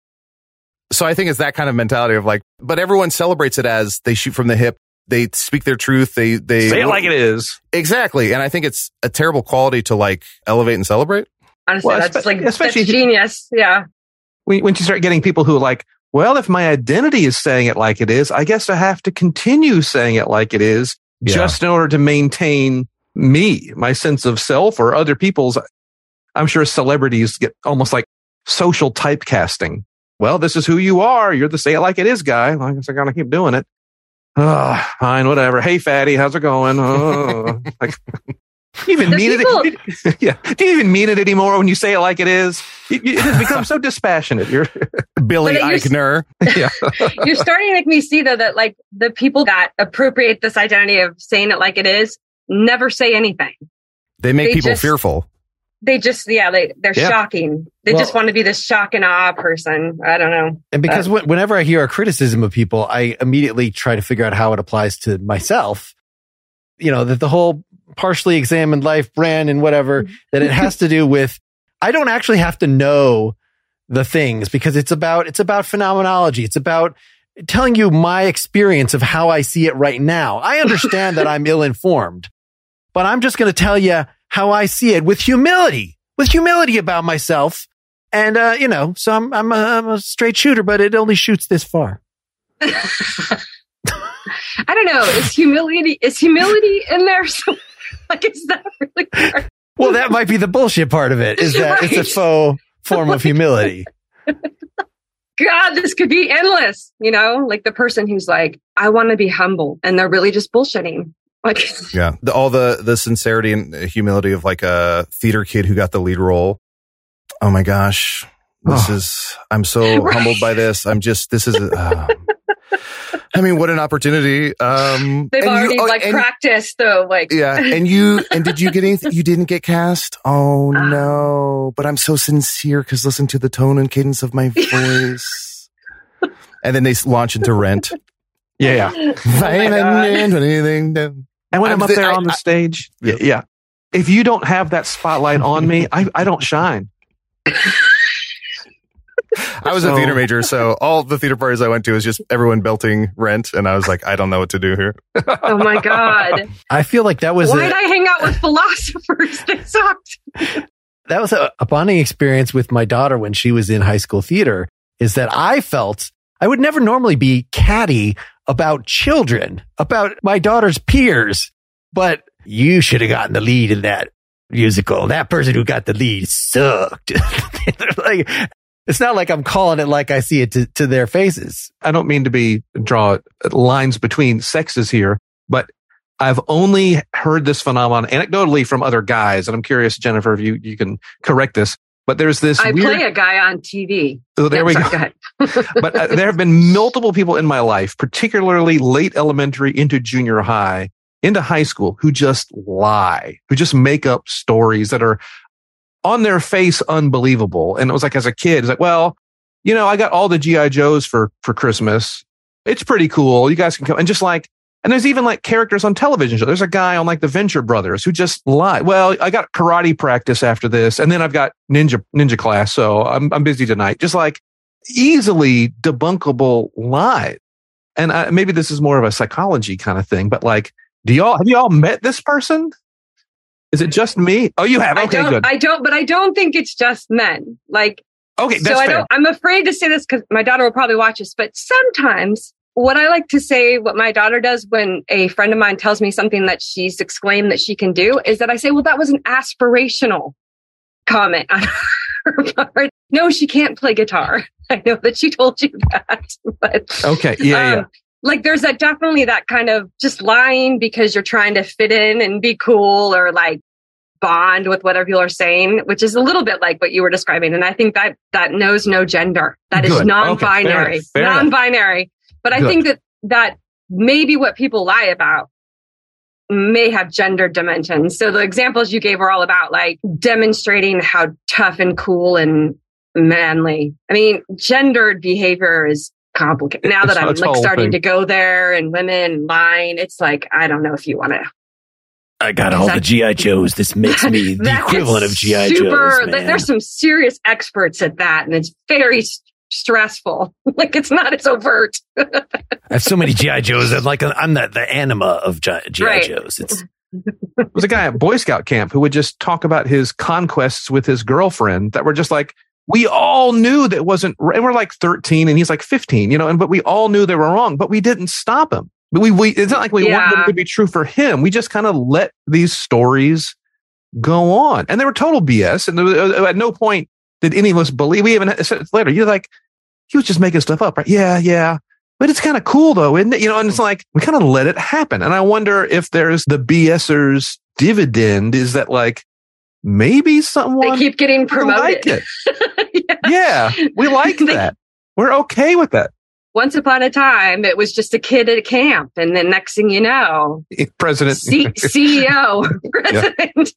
So I think it's that kind of mentality of like, but everyone celebrates it as they shoot from the hip. They speak their truth. They say it like it is. Exactly. And I think it's a terrible quality to like elevate and celebrate. Honestly, that's like, especially that's genius. Yeah. When you start getting people who are like, well, if my identity is saying it like it is, I guess I have to continue saying it like it is just in order to maintain me, my sense of self or other people's. I'm sure celebrities get almost like social typecasting. Well, this is who you are. You're the say it like it is guy. I guess I gotta keep doing it. Fine, whatever. Hey, fatty, how's it going? Like, do you even mean it? Yeah. Do you even mean it anymore when you say it like it is? It has become so dispassionate. You're Billy Eichner. Yeah. You're starting to make me see though that like the people that appropriate this identity of saying it like it is never say anything. They make people fearful. They just, they're shocking. They just want to be this shock and awe person. I don't know. And because whenever I hear a criticism of people, I immediately try to figure out how it applies to myself. You know, that the whole partially examined life brand and whatever, that it has to do with, I don't actually have to know the things because it's about phenomenology. It's about telling you my experience of how I see it right now. I understand that I'm ill-informed, but I'm just going to tell you how I see it with humility about myself. And, so I'm a straight shooter, but it only shoots this far. I don't know. Is humility in there? So, like, is that really hard? Well, that might be the bullshit part of it, is that It's a faux form of humility. God, this could be endless. Like the person who's like, I want to be humble, and they're really just bullshitting. Like, yeah, all the sincerity and humility of like a theater kid who got the lead role. Oh my gosh, I'm so humbled by this. I mean, what an opportunity. They've already practiced though. Like, yeah. And did you get anything? You didn't get cast? Oh no, but I'm so sincere because listen to the tone and cadence of my voice. And then they launch into Rent. Yeah. And when I'm up there on the stage, yeah. If you don't have that spotlight on me, I don't shine. I was a theater major, so all the theater parties I went to was just everyone belting Rent, and I was like, I don't know what to do here. Oh my God. I feel like that was Why'd I hang out with philosophers? They sucked. That was a bonding experience with my daughter when she was in high school theater, is that I felt I would never normally be catty about children, about my daughter's peers, but you should have gotten the lead in that musical. That person who got the lead sucked. Like, it's not like I'm calling it like I see it to their faces. I don't mean to draw lines between sexes here, but I've only heard this phenomenon anecdotally from other guys. And I'm curious, Jennifer, if you can correct this. But there's this I play a guy on TV. Oh, there we go. But there have been multiple people in my life, particularly late elementary into junior high, into high school, who just lie, who just make up stories that are on their face unbelievable. And it was like, as a kid, it's like, well, I got all the G.I. Joes for Christmas. It's pretty cool. You guys can come. And just like, and there's even like characters on television shows. There's a guy on like the Venture Brothers who just lie. Well, I got karate practice after this, and then I've got ninja class, so I'm busy tonight. Just like easily debunkable lies. And maybe this is more of a psychology kind of thing, but like, have you all met this person? Is it just me? Oh, you have. Okay, good. I don't think it's just men. Like, okay, that's fair. I'm afraid to say this because my daughter will probably watch this, but sometimes what I like to say, what my daughter does when a friend of mine tells me something that she's exclaimed that she can do, is that I say, well, that was an aspirational comment on her part. No, she can't play guitar. I know that she told you that. But, okay. Yeah. Like there's definitely that kind of just lying because you're trying to fit in and be cool or like bond with whatever people are saying, which is a little bit like what you were describing. And I think that knows no gender. That is non-binary. Okay, fair non-binary. But I think that maybe what people lie about may have gender dimensions. So the examples you gave were all about like demonstrating how tough and cool and manly. I mean, gendered behavior is complicated. Now that I'm like starting to go there and women lying, it's like, I don't know if you want to. I got all the G.I. Joes. This makes me the equivalent of G.I. Joes. Man. There's some serious experts at that, and it's very stressful. Like it's not as overt. I have so many G.I. Joes. I'm the anima of G.I. Joes. There was a guy at Boy Scout camp who would just talk about his conquests with his girlfriend that were just like, we all knew that wasn't, and we're like 13 and he's like 15, but we all knew they were wrong, but we didn't stop him. But it's not like we wanted them to be true for him. We just kind of let these stories go on, and they were total BS. And at no point did any of us believe. We even said later, you're like, he was just making stuff up, right? Yeah. But it's kind of cool though, isn't it? And it's like, we kind of let it happen. And I wonder if there's the BSers dividend is that like, maybe someone they keep getting promoted. Like it. Yeah, we like that. We're okay with that. Once upon a time, it was just a kid at a camp, and then next thing you know, president, CEO, president.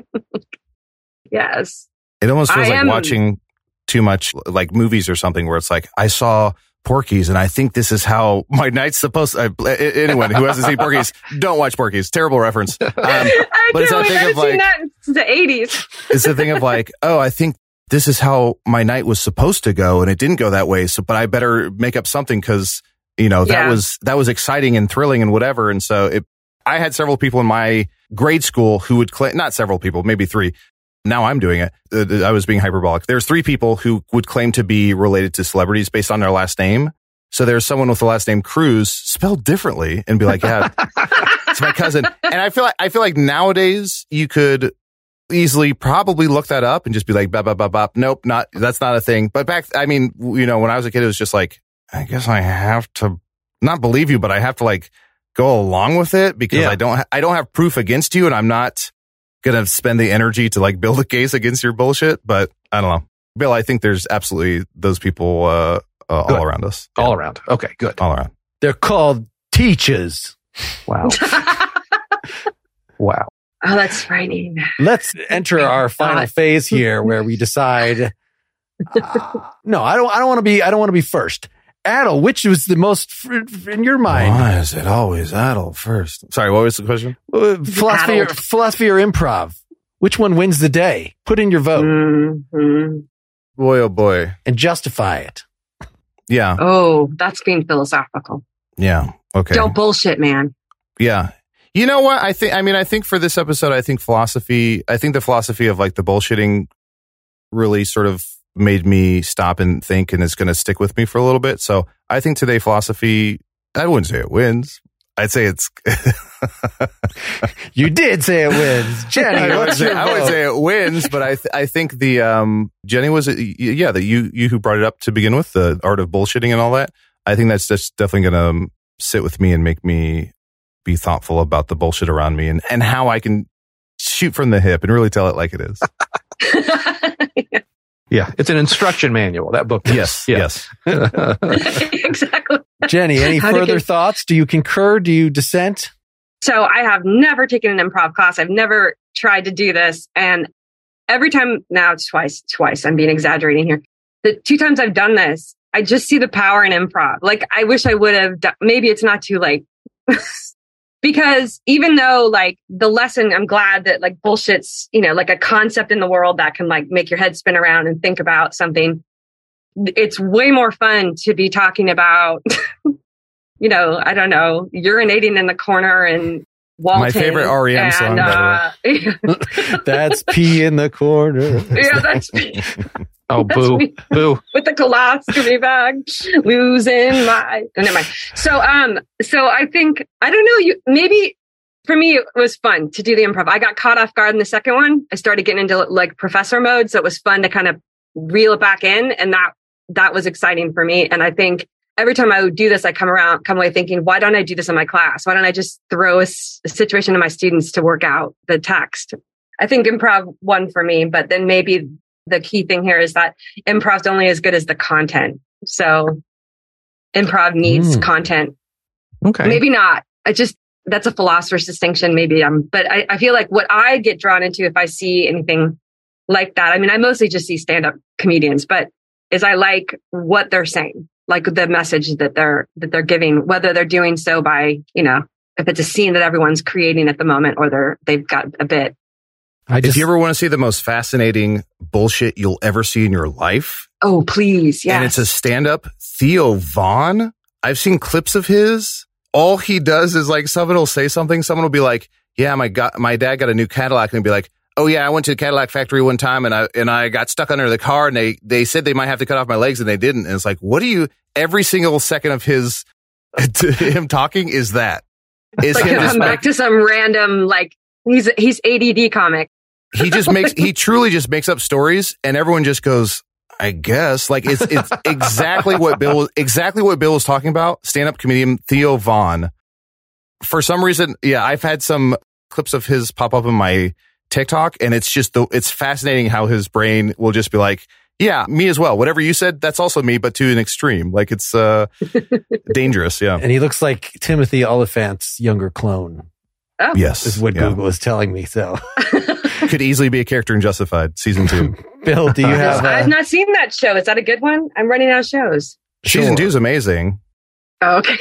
Yes, it almost feels like watching too much like movies or something, where it's like I saw Porky's, and I think this is how my night's supposed to. Anyone who hasn't seen Porky's, don't watch Porky's. Terrible reference. But it's a thing of like, that since the 80s. It's the thing of like, oh, I think this is how my night was supposed to go, and it didn't go that way. So, but I better make up something because that was exciting and thrilling and whatever. And so I had several people in my grade school who would claim, not several people, maybe 3. Now I'm doing it. I was being hyperbolic. There's 3 people who would claim to be related to celebrities based on their last name. So there's someone with the last name Cruz spelled differently and be like, yeah, it's my cousin. And I feel like nowadays you could easily probably look that up and just be like, bop, bop, bop, bop. Nope, that's not a thing. But when I was a kid, it was just like, I guess I have to not believe you, but I have to like go along with it because I don't have proof against you, and I'm not going to spend the energy to like build a case against your bullshit. But I don't know. Bill, I think there's absolutely those people all around us. All around. Okay, good. All around. They're called teachers. Wow. Wow. Oh, that's frightening. Let's enter our final phase here where we decide. No, I don't want to be first. Adel, which was the most in your mind? Why is it always Adel first? Sorry, what was the question? Philosophy or improv? Which one wins the day? Put in your vote. Mm-hmm. Boy, oh boy. And justify it. Yeah. Oh, that's being philosophical. Yeah. Okay. Don't bullshit, man. Yeah. You know what? I think for this episode, the philosophy of like the bullshitting really sort of made me stop and think, and it's going to stick with me for a little bit. So I think today philosophy, I wouldn't say it wins. I'd say it's. You did say it wins, Jenny. I would say it wins, but I think the Jenny was you who brought it up to begin with, the art of bullshitting and all that. I think that's just definitely going to sit with me and make me be thoughtful about the bullshit around me and how I can shoot from the hip and really tell it like it is. Yeah, it's an instruction manual, that book. Yes. Exactly. Jenny, any further thoughts? Do you concur? Do you dissent? So I have never taken an improv class. I've never tried to do this. And every time, now it's twice, I'm being exaggerating here. The 2 times I've done this, I just see the power in improv. Like, I wish I would have done, maybe it's not too late. Because even though like the lesson, I'm glad that like bullshit's, like a concept in the world that can like make your head spin around and think about something. It's way more fun to be talking about, I don't know, urinating in the corner and Walton. My favorite REM song, by the way. That's pee in the corner. Yeah, that's pee. Oh, boo, boo. With the colostomy bag, losing my. Never mind. So I think, I don't know, maybe for me, it was fun to do the improv. I got caught off guard in the second one. I started getting into like professor mode. So it was fun to kind of reel it back in. And that was exciting for me. And I think every time I would do this, I come away thinking, why don't I do this in my class? Why don't I just throw a situation to my students to work out the text? I think improv won for me, but then maybe the key thing here is that improv's only as good as the content. So improv needs content. Okay. Maybe not. That's a philosopher's distinction. Maybe but I feel like what I get drawn into if I see anything like that, I mean, I mostly just see stand-up comedians, but is I like what they're saying, like the message that they're giving, whether they're doing so by, if it's a scene that everyone's creating at the moment or they've got a bit. If you ever want to see the most fascinating bullshit you'll ever see in your life. Oh, please. Yeah. And it's a stand-up, Theo Von. I've seen clips of his. All he does is like, someone will say something. Someone will be like, yeah, my dad got a new Cadillac. And he'll be like, oh yeah, I went to the Cadillac factory one time and I got stuck under the car and they said they might have to cut off my legs and they didn't. And it's like, every single second of him talking is that. Is like him come back to some random, like, he's ADD comic. He truly just makes up stories and everyone just goes, I guess. Like it's exactly what Bill was talking about. Stand-up comedian Theo Von. For some reason, yeah, I've had some clips of his pop up in my TikTok and it's just it's fascinating how his brain will just be like, yeah, me as well. Whatever you said, that's also me, but to an extreme. Like it's dangerous. Yeah. And he looks like Timothy Oliphant's younger clone. Oh. Yes. Is what Google is telling me. So could easily be a character in Justified season 2. Bill, do you have? I've not seen that show. Is that a good one? I'm running out of shows. Season 2 is amazing. Oh, okay.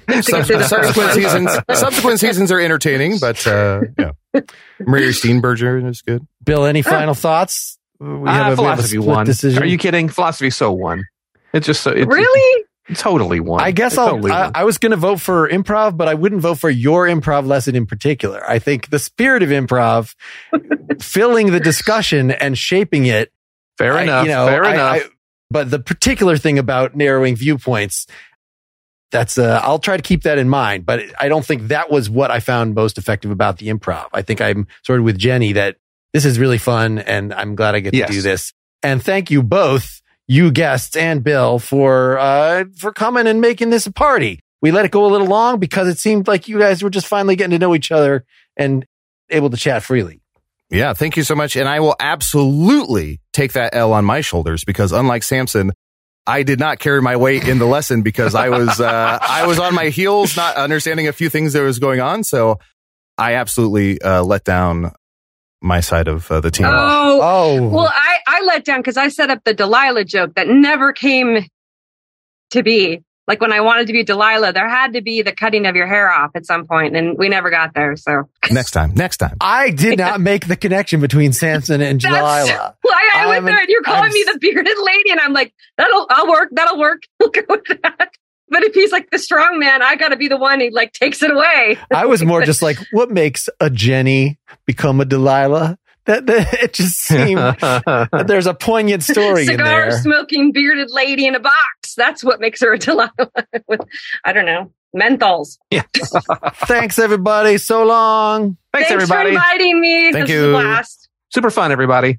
Subsequent seasons are entertaining, but yeah. Maria Steenburgen is good. Bill, any final thoughts? We have philosophy won. Decision. Are you kidding? Philosophy so won. It's just so really totally won. I guess I was going to vote for improv, but I wouldn't vote for your improv lesson in particular. I think the spirit of improv, filling the discussion and shaping it. Fair enough. But the particular thing about narrowing viewpoints, that's I'll try to keep that in mind. But I don't think that was what I found most effective about the improv. I think I'm sort of with Jenny that this is really fun, and I'm glad I get to do this. And thank you both, you guests and Bill, for coming and making this a party. We let it go a little long because it seemed like you guys were just finally getting to know each other and able to chat freely. Yeah, thank you so much. And I will absolutely take that L on my shoulders because unlike Samson, I did not carry my weight in the lesson because I was on my heels, not understanding a few things that was going on. So I absolutely let down my side of the team. Oh. Well, I let down because I set up the Delilah joke that never came to be. Like when I wanted to be Delilah, there had to be the cutting of your hair off at some point, and we never got there. So next time. I did not make the connection between Samson and Delilah. I went there, and you're calling me the bearded lady, and I'm like, I'll work. That'll work. We'll go with that. But if he's like the strong man, I got to be the one who like takes it away. I was more just like, what makes a Jenny become a Delilah? That it just seemed that there's a poignant story in there. Cigar smoking bearded lady in a box. That's what makes her a Delilah. With, I don't know, menthols. Yeah. Thanks everybody. So long. Thanks everybody for inviting me. Thank this you. was a blast. Super fun, everybody.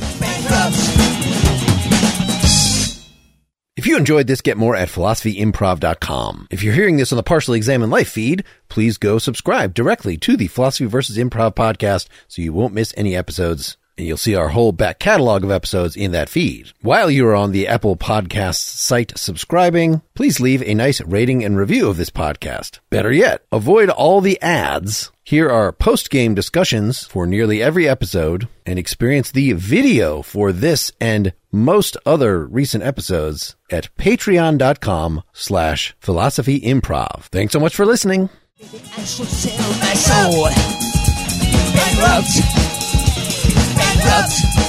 If you enjoyed this, get more at philosophyimprov.com. If you're hearing this on the Partially Examined Life feed, please go subscribe directly to the Philosophy vs. Improv podcast so you won't miss any episodes. And you'll see our whole back catalog of episodes in that feed. While you are on the Apple Podcasts site subscribing, please leave a nice rating and review of this podcast. Better yet, avoid all the ads. Here are post-game discussions for nearly every episode and experience the video for this and most other recent episodes at patreon.com/philosophyimprov. Thanks so much for listening. I should sell my soul. Bankrupt.